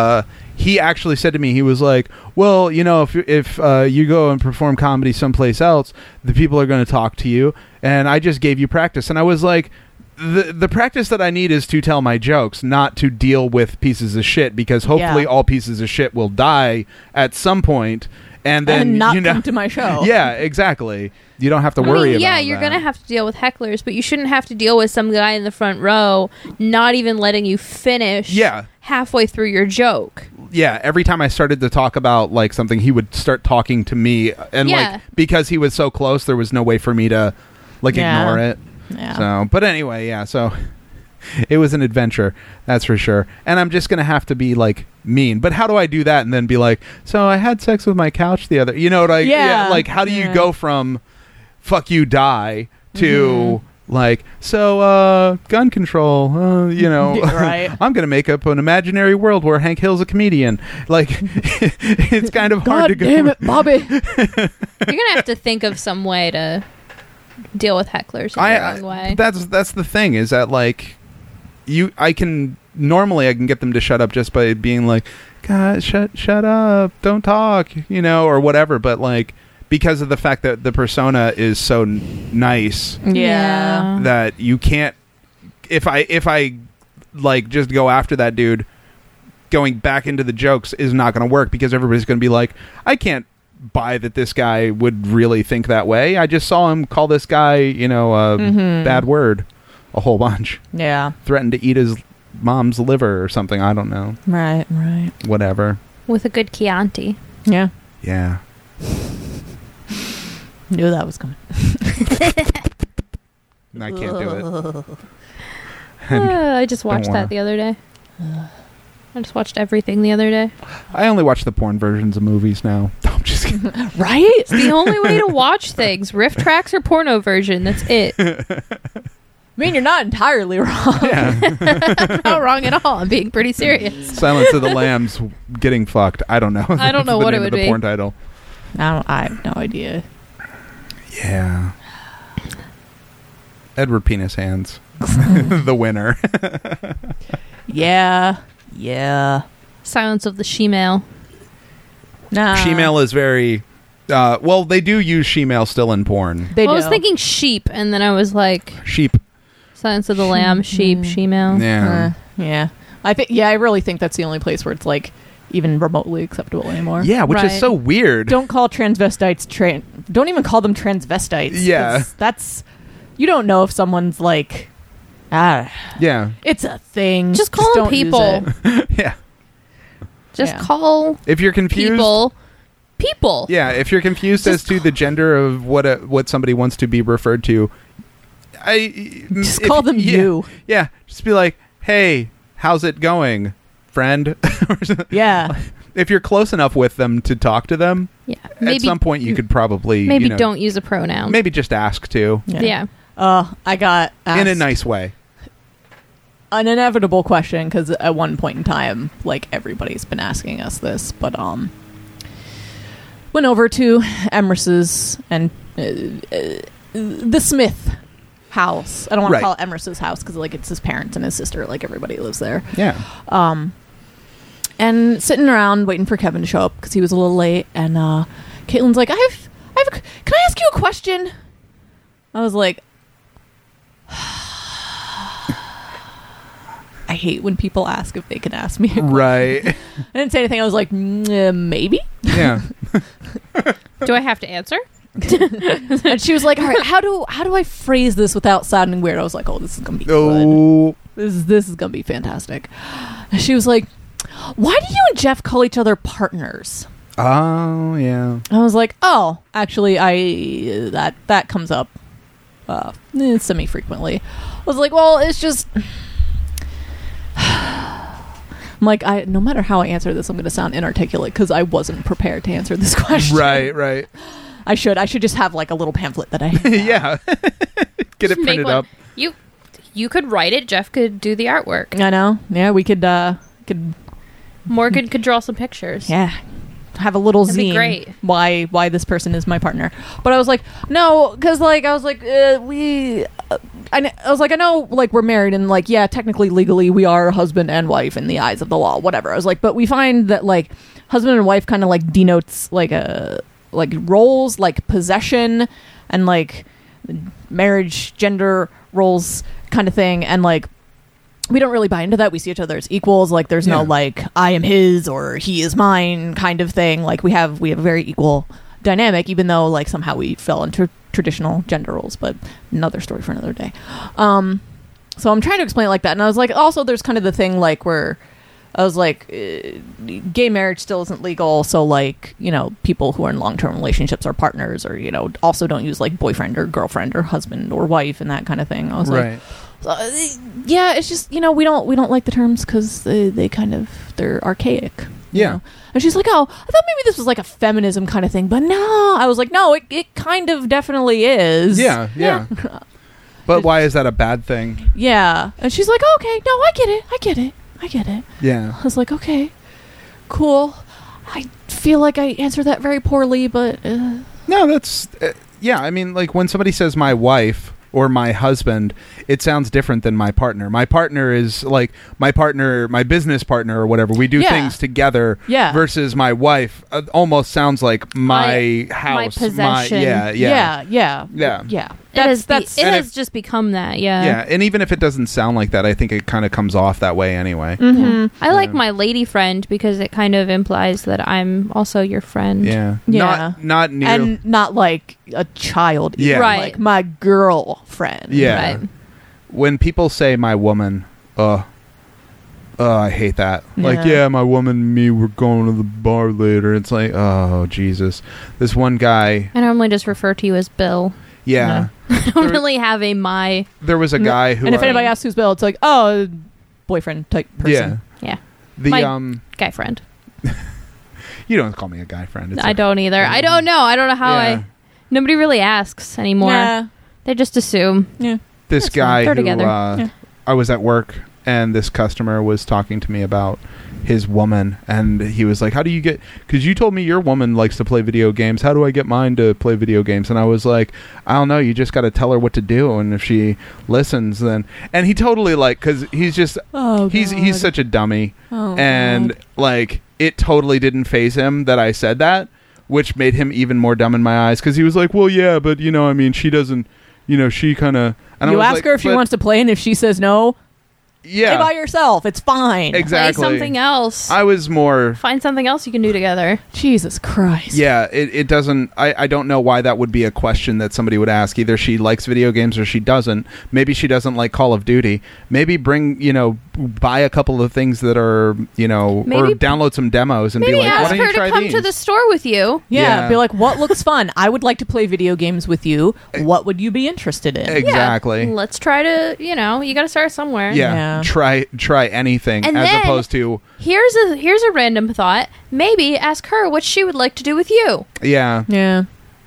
he actually said to me, he was like, well, if you go and perform comedy someplace else, the people are going to talk to you. And I just gave you practice. And I was like, the practice that I need is to tell my jokes, not to deal with pieces of shit, because hopefully all pieces of shit will die at some point, and then not come to my show. Yeah, exactly. You don't have to worry about that. You're going to have to deal with hecklers, but you shouldn't have to deal with some guy in the front row not even letting you finish halfway through your joke. Yeah, every time I started to talk about, like, something, he would start talking to me, and like, because he was so close, there was no way for me to, like, ignore it. Yeah. So, but anyway, so it was an adventure, that's for sure. And I'm just going to have to be, like, mean. But how do I do that and then be like, so I had sex with my couch the other... like, how do you go from fuck you, die to... Like, so, gun control, right. I'm going to make up an imaginary world where Hank Hill's a comedian. Like, it's kind of hard to go. God damn it, Bobby. You're going to have to think of some way to deal with hecklers in your own way. That's the thing, is that, like, I can get them to shut up just by being like, God, shut up, don't talk, or whatever. But, like, because of the fact that the persona is so nice, that you can't. If I like just go after that dude, going back into the jokes is not going to work, because everybody's going to be like, I can't buy that this guy would really think that way. I just saw him call this guy, a bad word a whole bunch. Yeah, threatened to eat his mom's liver or something. I don't know. Right. Whatever. With a good Chianti. Yeah. Yeah. Knew that was coming. I can't do it. I just watched that the other day. I just watched everything the other day. I only watch the porn versions of movies now. No, I'm just kidding. Right? It's the only way to watch things. Riff tracks or porno version. That's it. I mean, you're not entirely wrong. Yeah. Not wrong at all. I'm being pretty serious. Silence of the Lambs getting fucked. I don't know. I don't know what it would be. The porn title. I have no idea. Yeah. Edward Penis Hands. The winner. Yeah. Silence of the She-Male. Nah. She-Male is very... well, they do use she-male still in porn. They do. I was thinking sheep, and then I was like... Sheep. Silence of the Lamb, sheep, she-male. Yeah. Yeah. I really think that's the only place where it's, like, even remotely acceptable anymore. Yeah, which is so weird. Don't call transvestites don't even call them transvestites. Yeah. That's... You don't know if someone's, like... Yeah. It's a thing. Just call them people. Yeah. Just call... If you're confused... People. Yeah, if you're confused as to the gender of what somebody wants to be referred to, just call them you. Yeah, just be like, "Hey, how's it going, friend?" Yeah. If you're close enough with them to talk to them, maybe, at some point you could probably don't use a pronoun. Maybe just ask to. Yeah. I got asked in a nice way. An inevitable question, because at one point in time, like, everybody's been asking us this, but went over to Emrys's and the Smith house. I don't want to call it Emrys's house because, like, it's his parents and his sister. Like, everybody lives there. Yeah. And sitting around waiting for Kevin to show up because he was a little late. And Caitlin's like, can I ask you a question? I was like, I hate when people ask if they can ask me a question. Right. I didn't say anything. I was like, maybe. Yeah. Do I have to answer? And she was like, all right, how do I phrase this without sounding weird? I was like, oh, this is gonna be good. This is gonna be fantastic. And she was like, why do you and Jeff call each other partners? Oh, yeah. I was like, oh, actually, that comes up semi-frequently. I was like, well, it's just... I'm like, no matter how I answer this, I'm going to sound inarticulate because I wasn't prepared to answer this question. Right. I should just have like a little pamphlet that I yeah. Get it printed up. You could write it. Jeff could do the artwork. I know. Yeah, we could Morgan could draw some pictures. Yeah. Have a little That'd be zine. Great. Why this person is my partner. But I was like, no, because like I was like, I was like, I know, like, we're married and like, yeah, technically, legally, we are husband and wife in the eyes of the law, whatever. I was like, but we find that like husband and wife kind of like denotes like roles, like possession and like marriage, gender roles kind of thing, and like we don't really buy into that. We see each other as equals. Like, there's no like I am his or he is mine kind of thing. Like, we have a very equal dynamic, even though like somehow we fell into traditional gender roles. But another story for another day. So I'm trying to explain it like that, and I was like, also there's kind of the thing like where I was like, gay marriage still isn't legal, so like, you know, people who are in long-term relationships are partners, or, you know, also don't use like boyfriend or girlfriend or husband or wife and that kind of thing. I was like, yeah, it's just, you know, we don't like the terms because they're archaic. Yeah. Know? And she's like, oh, I thought maybe this was like a feminism kind of thing, but no. I was like, no, it kind of definitely is. Yeah. But why is that a bad thing? Yeah. And she's like, oh, okay, no, I get it. Yeah. I was like, okay, cool. I feel like I answered that very poorly, but... No, that's... yeah, I mean, like, when somebody says my wife or my husband, it sounds different than my partner. My partner is like my business partner or whatever. We do things together. Yeah. Versus my wife almost sounds like my house. My possession. Yeah. It has just become that. Yeah. Yeah, and even if it doesn't sound like that, I think it kind of comes off that way anyway. Mm-hmm. I like my lady friend because it kind of implies that I'm also your friend. Yeah. Not near, and not like a child. Yeah. Right. Like my girlfriend. Yeah. Right. When people say my woman, I hate that. Yeah. Like, yeah, my woman and me, we're going to the bar later. It's like, oh, Jesus. This one guy... I normally just refer to you as Bill. Yeah. I don't really have a my... There was a guy who... And if anybody asks who's Bill, it's like, oh, boyfriend type person. Yeah. My guy friend. You don't call me a guy friend. I don't either. I don't know. I don't know how Nobody really asks anymore. Yeah. They just assume. Yeah. This guy who... together. I was at work, and this customer was talking to me about his woman, and he was like, how do you get... Because you told me your woman likes to play video games. How do I get mine to play video games? And I was like, I don't know. You just got to tell her what to do, and if she listens, then... And he totally, like... Because he's just... He's such a dummy. And, like, it totally didn't faze him that I said that, which made him even more dumb in my eyes, because he was like, well, yeah, but, you know, I mean, she doesn't... You know, she kind of... You ask her if she wants to play, and if she says no... Yeah. Play by yourself. It's fine. Exactly. Play something else. I was more... Find something else you can do together. Jesus Christ. Yeah, it doesn't... I don't know why that would be a question that somebody would ask. Either she likes video games or she doesn't. Maybe she doesn't like Call of Duty. Maybe buy a couple of things that are, or download some demos and be like, why don't you try these? Maybe ask her to come to the store with you. Yeah, be like, what looks fun? I would like to play video games with you. What would you be interested in? Exactly. Yeah, let's try to, you got to start somewhere. Yeah. Try anything, and as opposed to... Here's a random thought. Maybe ask her what she would like to do with you. Yeah.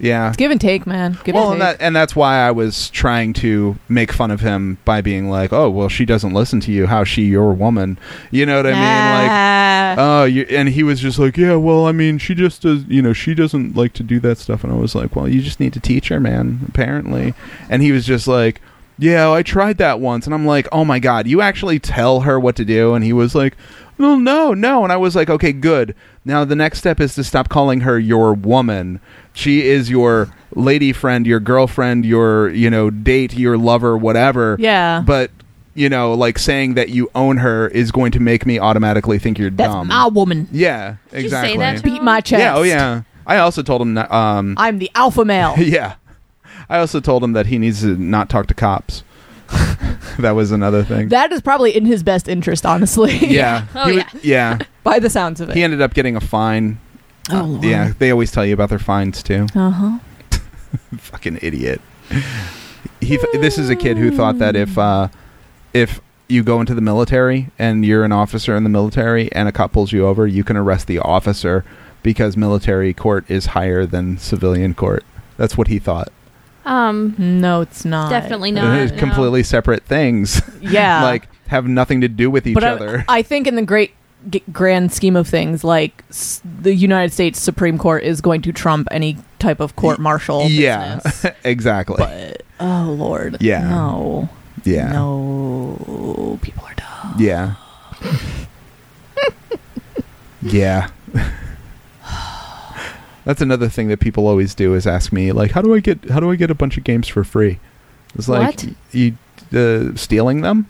Yeah. It's give and take, man. Give and take. And that's why I was trying to make fun of him by being like, oh, well, she doesn't listen to you. How's she your woman? You know what I mean? Like, and he was just like, yeah, well, I mean, she just does, she doesn't like to do that stuff. And I was like, well, you just need to teach her, man, apparently. And he was just like, yeah, I tried that once. And I'm like, oh my God, you actually tell her what to do? And he was like, well, no. And I was like, okay, good. Now the next step is to stop calling her your woman. She is your lady friend, your girlfriend, your, date, your lover, whatever. Yeah. But, like saying that you own her is going to make me automatically think you're dumb. That's my woman. Yeah, exactly. Did you say that to Beat him? my chest. Yeah, oh yeah. I also told him that, I'm the alpha male. yeah. I also told him that he needs to not talk to cops. That was another thing. That is probably in his best interest, honestly. Yeah. Yeah. By the sounds of it. He ended up getting a fine. Oh, Lord. Yeah, they always tell you about their fines, too. Uh-huh. Fucking idiot. This is a kid who thought that if you go into the military and you're an officer in the military and a cop pulls you over, you can arrest the officer because military court is higher than civilian court. That's what he thought. No, it's not. Definitely not. It's completely separate things. Yeah. Like, have nothing to do with each other. I think in the grand scheme of things, like the United States Supreme Court is going to trump any type of court-martial business. Exactly. But, oh, Lord. Yeah. No. Yeah. No. People are dumb. Yeah. Yeah. That's another thing that people always do is ask me, like, how do I get a bunch of games for free? It's like, what? You stealing them?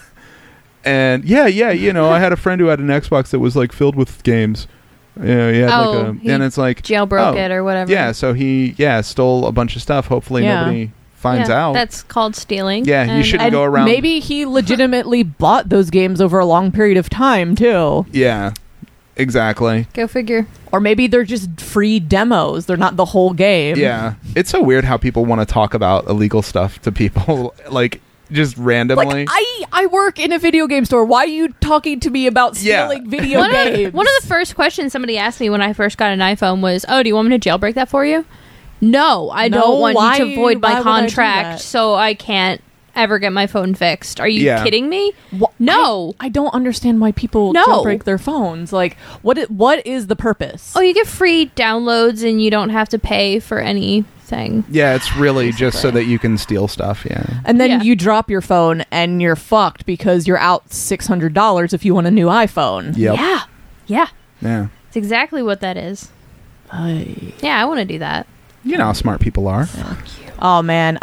And I had a friend who had an Xbox that was like filled with games. Yeah, and it's like jailbroke it or whatever. Yeah, so he stole a bunch of stuff. Hopefully nobody finds out. That's called stealing. Yeah, you shouldn't go around. Maybe he legitimately bought those games over a long period of time too. Yeah. Exactly. Go figure. Or maybe they're just free demos. They're not the whole game. Yeah. It's so weird how people want to talk about illegal stuff to people, like, just randomly. Like, I work in a video game store. Why are you talking to me about stealing video games? One of the first questions somebody asked me when I first got an iPhone was, oh, do you want me to jailbreak that for you? No, I don't want you to void my contract, so I can't ever get my phone fixed. Are you kidding me? No. I don't understand why people jailbreak their phones. Like, what is the purpose? Oh, you get free downloads and you don't have to pay for anything. Yeah, it's really just so that you can steal stuff, yeah. And then you drop your phone and you're fucked because you're out $600 if you want a new iPhone. Yep. Yeah. Yeah. It's exactly what that is. Yeah, I want to do that. You know how smart people are. Fuck you. Oh, man.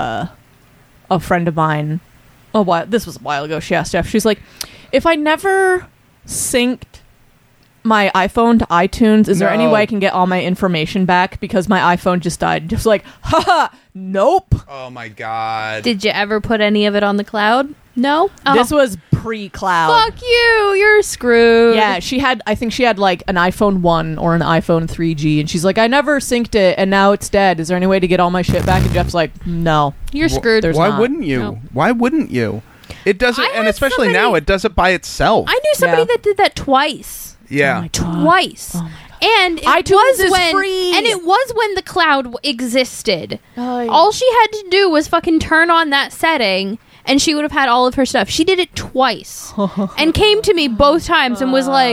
A friend of mine, this was a while ago, she asked Jeff, she's like, if I never synced my iPhone to iTunes, is there any way I can get all my information back because my iPhone just died? Just like, haha, nope. Oh my God. Did you ever put any of it on the cloud? No? Oh. This was pre-cloud. Fuck you, you're screwed. Yeah, I think she had like an iPhone 1 or an iPhone 3G, and she's like, I never synced it, and now it's dead. Is there any way to get all my shit back? And Jeff's like, no. You're screwed. Why wouldn't you? No. Why wouldn't you? It doesn't, and especially now, it does it by itself. I knew somebody that did that twice. Yeah. Twice. Oh my God. And iTunes is free. And it was when the cloud existed. Oh, yeah. All she had to do was fucking turn on that setting, and she would have had all of her stuff. She did it twice and came to me both times and was like,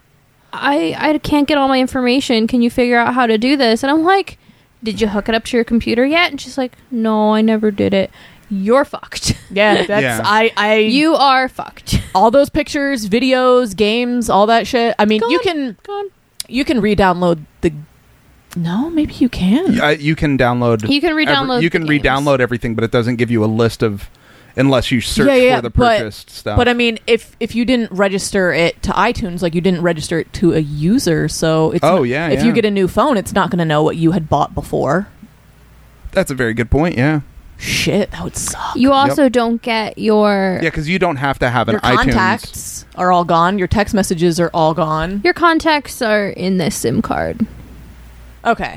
I can't get all my information. Can you figure out how to do this? And I'm like, did you hook it up to your computer yet? And she's like, no, I never did it. You're fucked. Yeah, that's you are fucked. All those pictures, videos, games, all that shit. I mean, you can re-download the. No, maybe you can. You can download. You can re-download. You can re-download everything, but it doesn't give you a list of, unless you search for the purchased stuff. But I mean, if you didn't register it to iTunes, like you didn't register it to a user, so it's. If you get a new phone, it's not going to know what you had bought before. That's a very good point. Yeah. Shit, that would suck. You also don't get your... Yeah, because you don't have to have an iTunes. Your contacts are all gone. Your text messages are all gone. Your contacts are in this SIM card. Okay.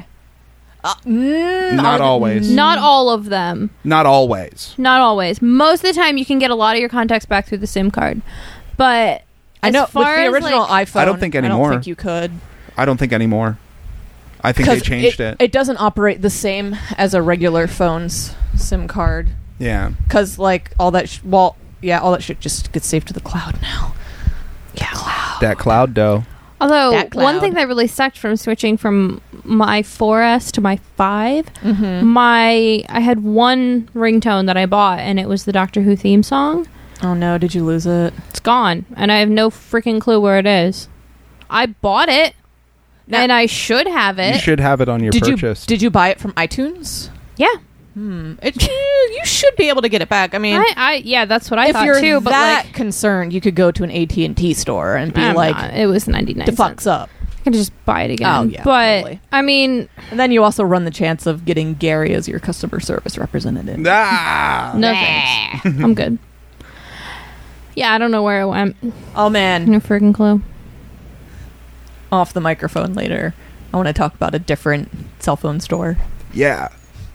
Not always. Not all of them. Not always. Not always. Most of the time, you can get a lot of your contacts back through the SIM card. But I know with the original iPhone, I don't think anymore. I don't think you could. I don't think anymore. I think they changed it. It doesn't operate the same as a regular phone's SIM card. Yeah. Because, like, all that shit just gets saved to the cloud now. Yeah. Cloud. That cloud dough. Although, one thing that really sucked from switching from my 4S to my 5, I had one ringtone that I bought, and it was the Doctor Who theme song. Oh, no. Did you lose it? It's gone, and I have no freaking clue where it is. I bought it, and I should have it. You should have it on your purchase. Did you buy it from iTunes? Yeah. You should be able to get it back. I mean, yeah, that's what I thought too. If you're but that concerned, you could go to an AT&T store and be it was 99 cents. The fuck's up. I could just buy it again. Oh yeah, but totally. I mean, and then you also run the chance of getting Gary as your customer service representative. No thanks. I'm good. Yeah, I don't know where it went. Oh man, no freaking clue. Off the microphone later, I want to talk about a different cell phone store. Yeah.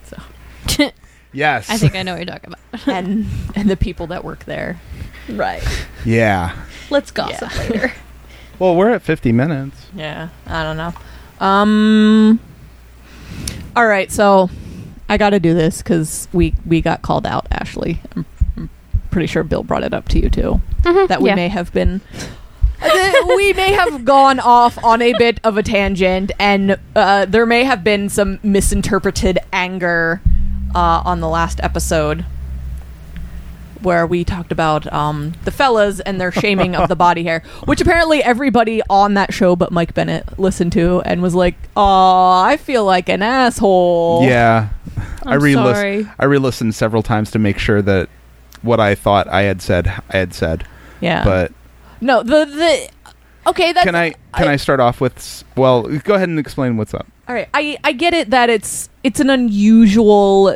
Yes. I think I know what you're talking about. and the people that work there. Right. Yeah. Let's gossip later. Well, we're at 50 minutes. Yeah. I don't know. All right, so I got to do this because we got called out, Ashley. I'm pretty sure Bill brought it up to you, too. That we may have been... we may have gone off on a bit of a tangent, and there may have been some misinterpreted anger on the last episode where we talked about the fellas and their shaming of the body hair, which apparently everybody on that show but Mike Bennett listened to and was like, "Oh, I feel like an asshole." Yeah. I'm sorry. I re-listened several times to make sure that what I thought I had said. Yeah. But no, the okay, that's... Can I start off with... Well, go ahead and explain what's up. All right. I get it that it's an unusual...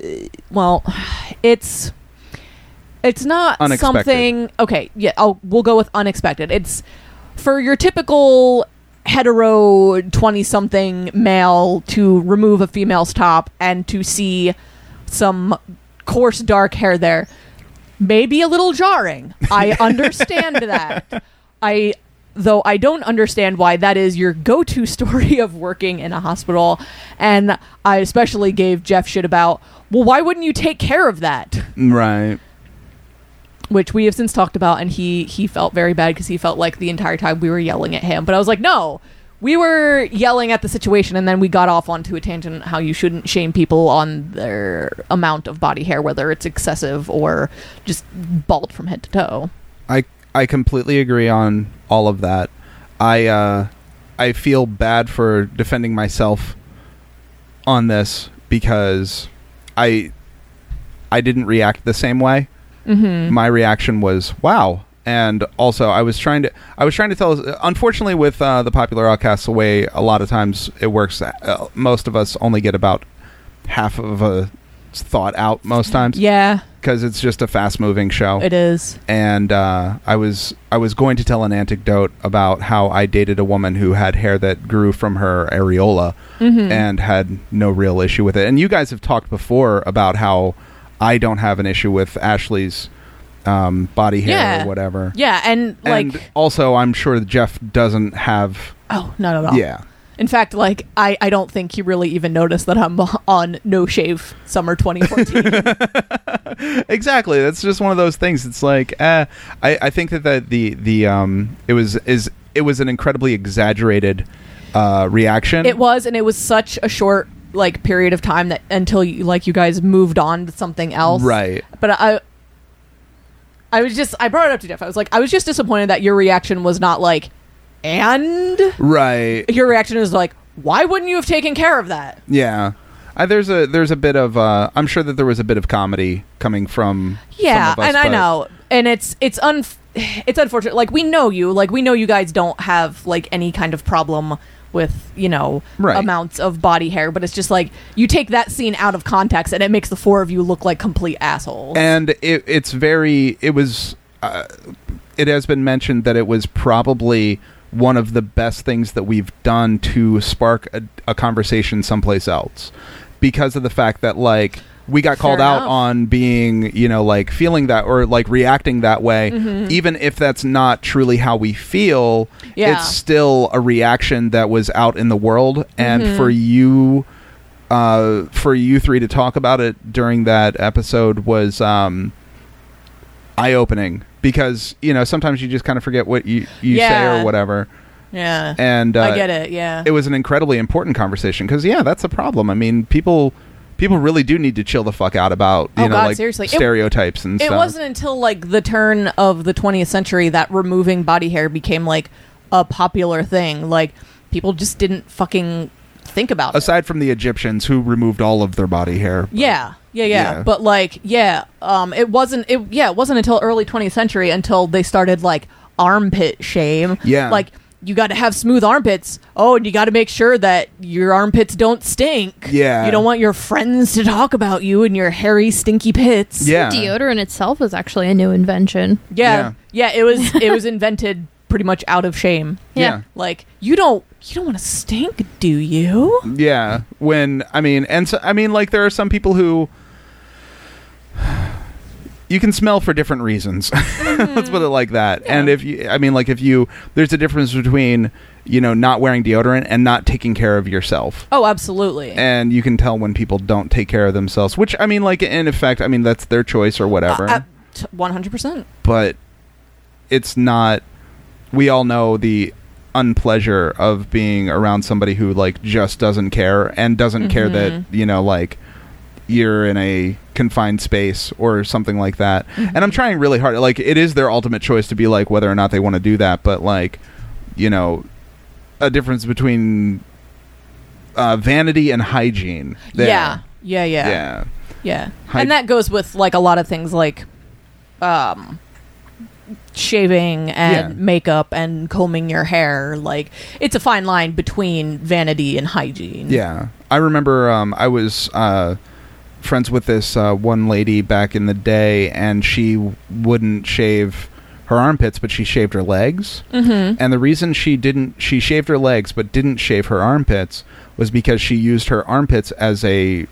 it's not unexpected. Something... Okay, yeah, we'll go with unexpected. It's for your typical hetero 20-something male to remove a female's top and to see some coarse dark hair there. Maybe a little jarring. I understand that. Though I don't understand why that is your go-to story of working in a hospital. And I especially gave Jeff shit about, well, why wouldn't you take care of that? Right. Which we have since talked about, and he felt very bad because he felt like the entire time we were yelling at him. But I was like, no, we were yelling at the situation, and then we got off onto a tangent how you shouldn't shame people on their amount of body hair, whether it's excessive or just bald from head to toe. I completely agree on all of that. I feel bad for defending myself on this because I didn't react the same way. Mm-hmm. My reaction was, wow. And also, I was trying to tell us, unfortunately with the Popular Outcasts, the way a lot of times it works, most of us only get about half of a thought out most times. Yeah. Because it's just a fast-moving show. It is. And I was going to tell an anecdote about how I dated a woman who had hair that grew from her areola and had no real issue with it. And you guys have talked before about how I don't have an issue with Ashley's body hair or whatever. Yeah, and also I'm sure that Jeff doesn't have... Oh, not at all. Yeah. In fact, like, I don't think he really even noticed that I'm on No Shave Summer 2014. Exactly. That's just one of those things. It's like, I think that it was an incredibly exaggerated reaction. It was, and it was such a short period of time that until you guys moved on to something else. Right. But I brought it up to Jeff. I was like, I was just disappointed that your reaction was not like, and right. Your reaction is like, why wouldn't you have taken care of that? Yeah. There's a bit of I'm sure that there was a bit of comedy coming from some of us, and I know, and it's unfortunate. Like, we know you guys don't have any kind of problem with amounts of body hair, but it's just like you take that scene out of context and it makes the four of you look like complete assholes. And it has been mentioned that it was probably one of the best things that we've done to spark a conversation someplace else, because of the fact that we got called out on being, you know, like feeling that or like reacting that way, even if that's not truly how we feel, it's still a reaction that was out in the world. And for you three to talk about it during that episode was eye-opening, because, you know, sometimes you just kind of forget what you say or whatever. Yeah. And I get it. Yeah. It was an incredibly important conversation because, that's a problem. I mean, people really do need to chill the fuck out about, seriously. Stereotypes and stuff. It wasn't until like the turn of the 20th century that removing body hair became like a popular thing. Like, people just didn't fucking think about it. Aside from the Egyptians who removed all of their body hair. Yeah. But like, it wasn't until early 20th century until they started like armpit shame. Yeah. Like, you got to have smooth armpits. Oh, and you got to make sure that your armpits don't stink. Yeah. You don't want your friends to talk about you and your hairy, stinky pits. Yeah. Deodorant itself was actually a new invention. Yeah. It was invented pretty much out of shame. Yeah. Like, you don't want to stink, do you? Yeah. Like, there are some people who you can smell for different reasons. Let's put it like that. Yeah. And if you, there's a difference between, you know, not wearing deodorant and not taking care of yourself. Oh, absolutely. And you can tell when people don't take care of themselves, which, I mean, like, in effect, I mean, that's their choice or whatever. 100%. But it's not, we all know the unpleasure of being around somebody who, like, just doesn't care and doesn't care that, you know, like, you're in a confined space or something like that. And I'm trying really hard. Like, it is their ultimate choice to be like whether or not they want to do that. But, like, you know, a difference between vanity and hygiene. There. Yeah. And that goes with like a lot of things like shaving and makeup and combing your hair. Like, it's a fine line between vanity and hygiene. Yeah. I remember I was friends with this one lady back in the day, and she wouldn't shave her armpits, but she shaved her legs. And the reason she shaved her legs but didn't shave her armpits was because she used her armpits as a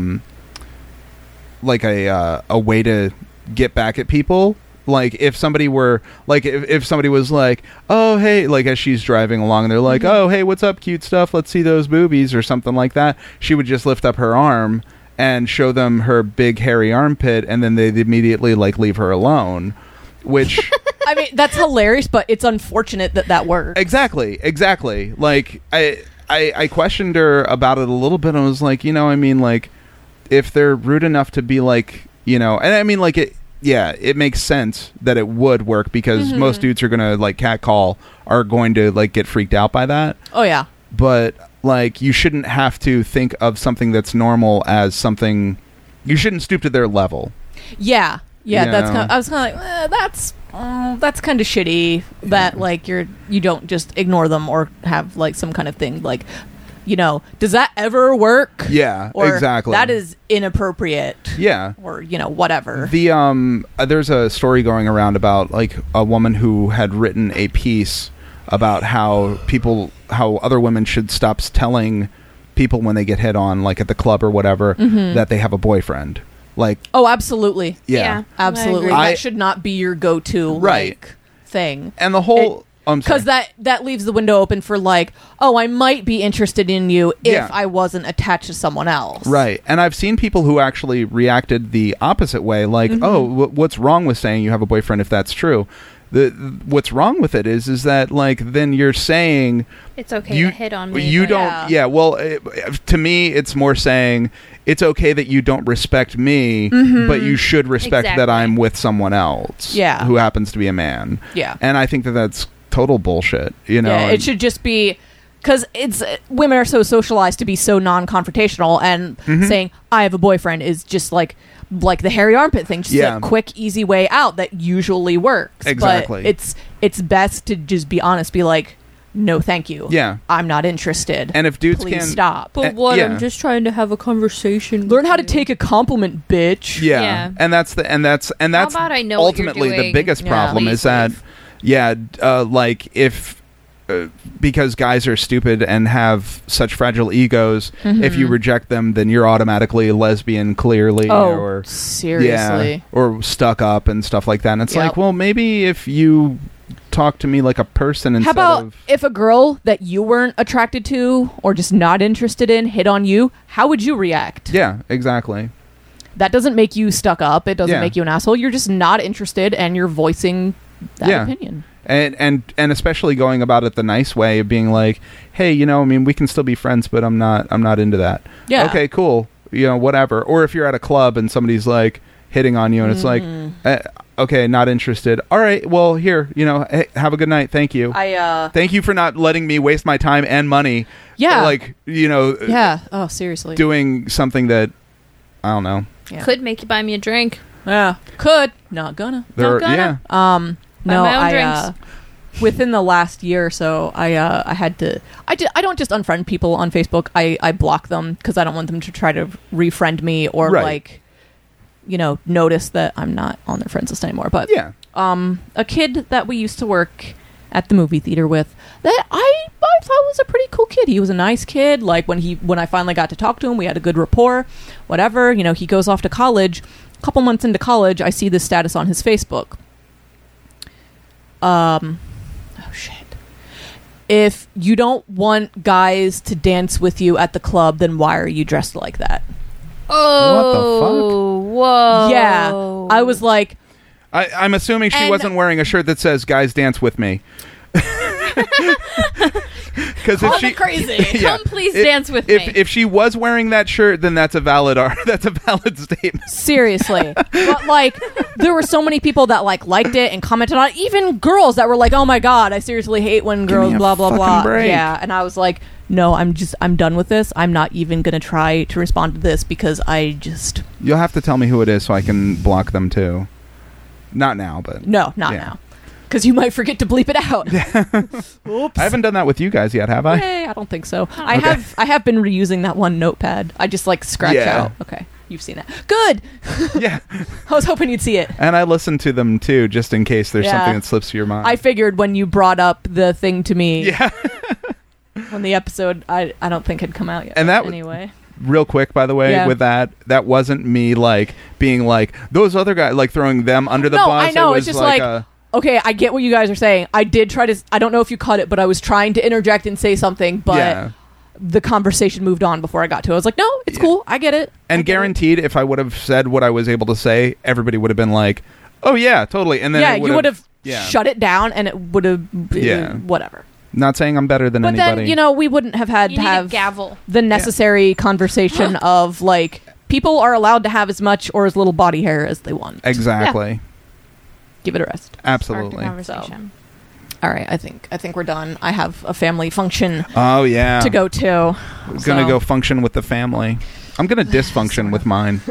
way to get back at people. Like, if somebody were like, if somebody was like, oh hey, like, as she's driving along and they're like, oh hey, what's up, cute stuff, let's see those boobies or something like that, she would just lift up her arm and show them her big hairy armpit, and then they'd immediately like leave her alone. Which I mean, that's hilarious, but it's unfortunate that works. Exactly. Like, I questioned her about it a little bit, and I was like, you know, I mean, like, if they're rude enough to be like, you know, and I mean, like, it makes sense that it would work, because most dudes are gonna like catcall, are going to like get freaked out by that. Oh yeah. But like, you shouldn't have to think of something that's normal as something. You shouldn't stoop to their level. Yeah. That's I was kind of like, that's kind of shitty that like you don't just ignore them or have like some kind of thing like, you know, does that ever work? Yeah, or exactly. That is inappropriate. Yeah. Or, you know, whatever. The there's a story going around about like a woman who had written a piece about how other women should stop telling people when they get hit on, like at the club or whatever, that they have a boyfriend. Like, oh, absolutely. Yeah. Absolutely. That should not be your go-to like thing. And the whole because that leaves the window open for like, oh, I might be interested in you if I wasn't attached to someone else. Right. And I've seen people who actually reacted the opposite way, like, oh, what's wrong with saying you have a boyfriend if that's true? What's wrong with it is that, like, then you're saying it's okay to hit on me. You don't. Yeah. Well, to me, it's more saying it's okay that you don't respect me, but you should respect that I'm with someone else. Yeah. Who happens to be a man. Yeah. And I think that's total bullshit. You know. Yeah. It should just be. Because women are so socialized to be so non-confrontational, and saying I have a boyfriend is just like the hairy armpit thing, just a quick, easy way out that usually works. Exactly. But it's best to just be honest, be like, no, thank you. Yeah, I'm not interested. And if dudes please can stop. But I'm just trying to have a conversation. Learn how to take a compliment, bitch. Yeah. And that's ultimately the biggest problem is that like, if because guys are stupid and have such fragile egos, if you reject them, then you're automatically lesbian, clearly, or seriously, or stuck up and stuff like that. And it's like, well, maybe if you talk to me like a person instead of... if a girl that you weren't attracted to or just not interested in hit on you, how would you react? Yeah, exactly. That doesn't make you stuck up. It doesn't make you an asshole. You're just not interested, and you're voicing that opinion. And especially going about it the nice way of being like, hey, I mean, we can still be friends, but I'm not into that. Yeah. Okay, cool. Whatever. Or if you're at a club and somebody's like hitting on you and it's like, okay, not interested. All right, well, here, hey, have a good night. Thank you. Thank you for not letting me waste my time and money. Yeah. Yeah. Oh, seriously. Doing something that, I don't know. Yeah. Could make you buy me a drink. Yeah. Could. Not gonna. Yeah. No, within the last year or so, I had to... I don't just unfriend people on Facebook. I block them because I don't want them to try to refriend me or notice that I'm not on their friends list anymore. But a kid that we used to work at the movie theater with, that I thought was a pretty cool kid. He was a nice kid. Like when I finally got to talk to him, we had a good rapport. Whatever, he goes off to college. A couple months into college, I see this status on his Facebook. Oh shit. If you don't want guys to dance with you at the club, then why are you dressed like that? Oh, what the fuck? Whoa. Yeah. I was like... I'm assuming she wasn't wearing a shirt that says "Guys Dance with Me." Because if she crazy, come please dance with me. If she was wearing that shirt, then that's a valid statement. Seriously, but there were so many people that liked it and commented on it. Even girls that were like, "Oh my god, I seriously hate when girls blah blah blah." Break. Yeah, and I was like, "No, I'm done with this. I'm not even gonna try to respond to this because I just." You'll have to tell me who it is so I can block them too. Not now, but no, not now. Because you might forget to bleep it out. Oops. I haven't done that with you guys yet, have I? Hey, I don't think so. I have been reusing that one notepad. I just scratch out. Okay, you've seen it. Good. Yeah. I was hoping you'd see it. And I listen to them too, just in case there's something that slips through your mind. I figured when you brought up the thing to me. Yeah. When the episode, I don't think had come out yet. And that anyway. Real quick, by the way, with that wasn't me being like those other guys, throwing them under the bus. I know. It's just okay, I get what you guys are saying. I did try to... I don't know if you caught it, but I was trying to interject and say something, but the conversation moved on before I got to it. I was like, no, it's cool. I get it. And guaranteed, if I would have said what I was able to say, everybody would have been like, oh, yeah, totally. And then you would have shut it down, and it would have... whatever. Not saying I'm better than anybody. But then, we wouldn't have had to have gavel. The necessary conversation of, people are allowed to have as much or as little body hair as they want. Exactly. Yeah. Give it a rest. Absolutely. Conversation. All right, I think we're done. I have a family function. Oh yeah. To go to. I'm gonna go function with the family. I'm gonna dysfunction with mine.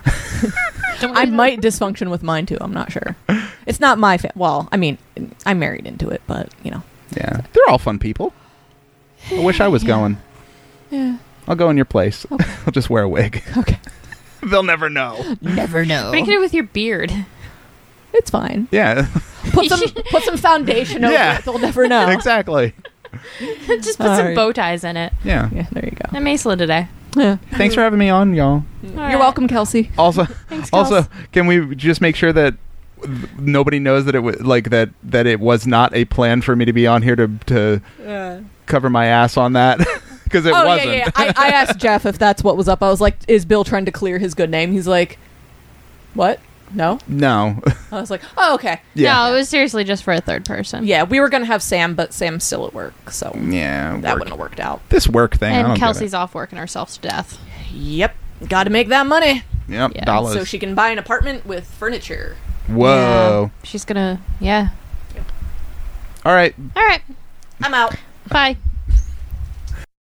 I might dysfunction with mine too. I'm not sure. It's not my well, I mean, I'm married into it, but Yeah, they're all fun people. I wish I was going. Yeah. I'll go in your place. Okay. I'll just wear a wig. Okay. They'll never know. Never know. But you can do it with your beard. It's fine. Yeah. Put some foundation over it. They'll never know. Exactly. Just put some bow ties in it. Yeah. Yeah, there you go. I'm Aisla today. Yeah. Thanks for having me on, y'all. You're welcome, Kelsey. Also, Thanks, Kelsey. Can we just make sure that nobody knows that it was that it was not a plan for me to be on here to cover my ass on that? Because it wasn't. Yeah. I asked Jeff if that's what was up. I was like, is Bill trying to clear his good name? He's like, what? No. I was like, oh, okay. Yeah. No, it was seriously just for a third person. Yeah, we were going to have Sam, but Sam's still at work, so that wouldn't have worked out. This work thing, and Kelsey's off working herself to death. Yep. Got to make that money. Yep, yeah. Dollars. So she can buy an apartment with furniture. Whoa. Yeah. She's going to, All right. I'm out. Bye.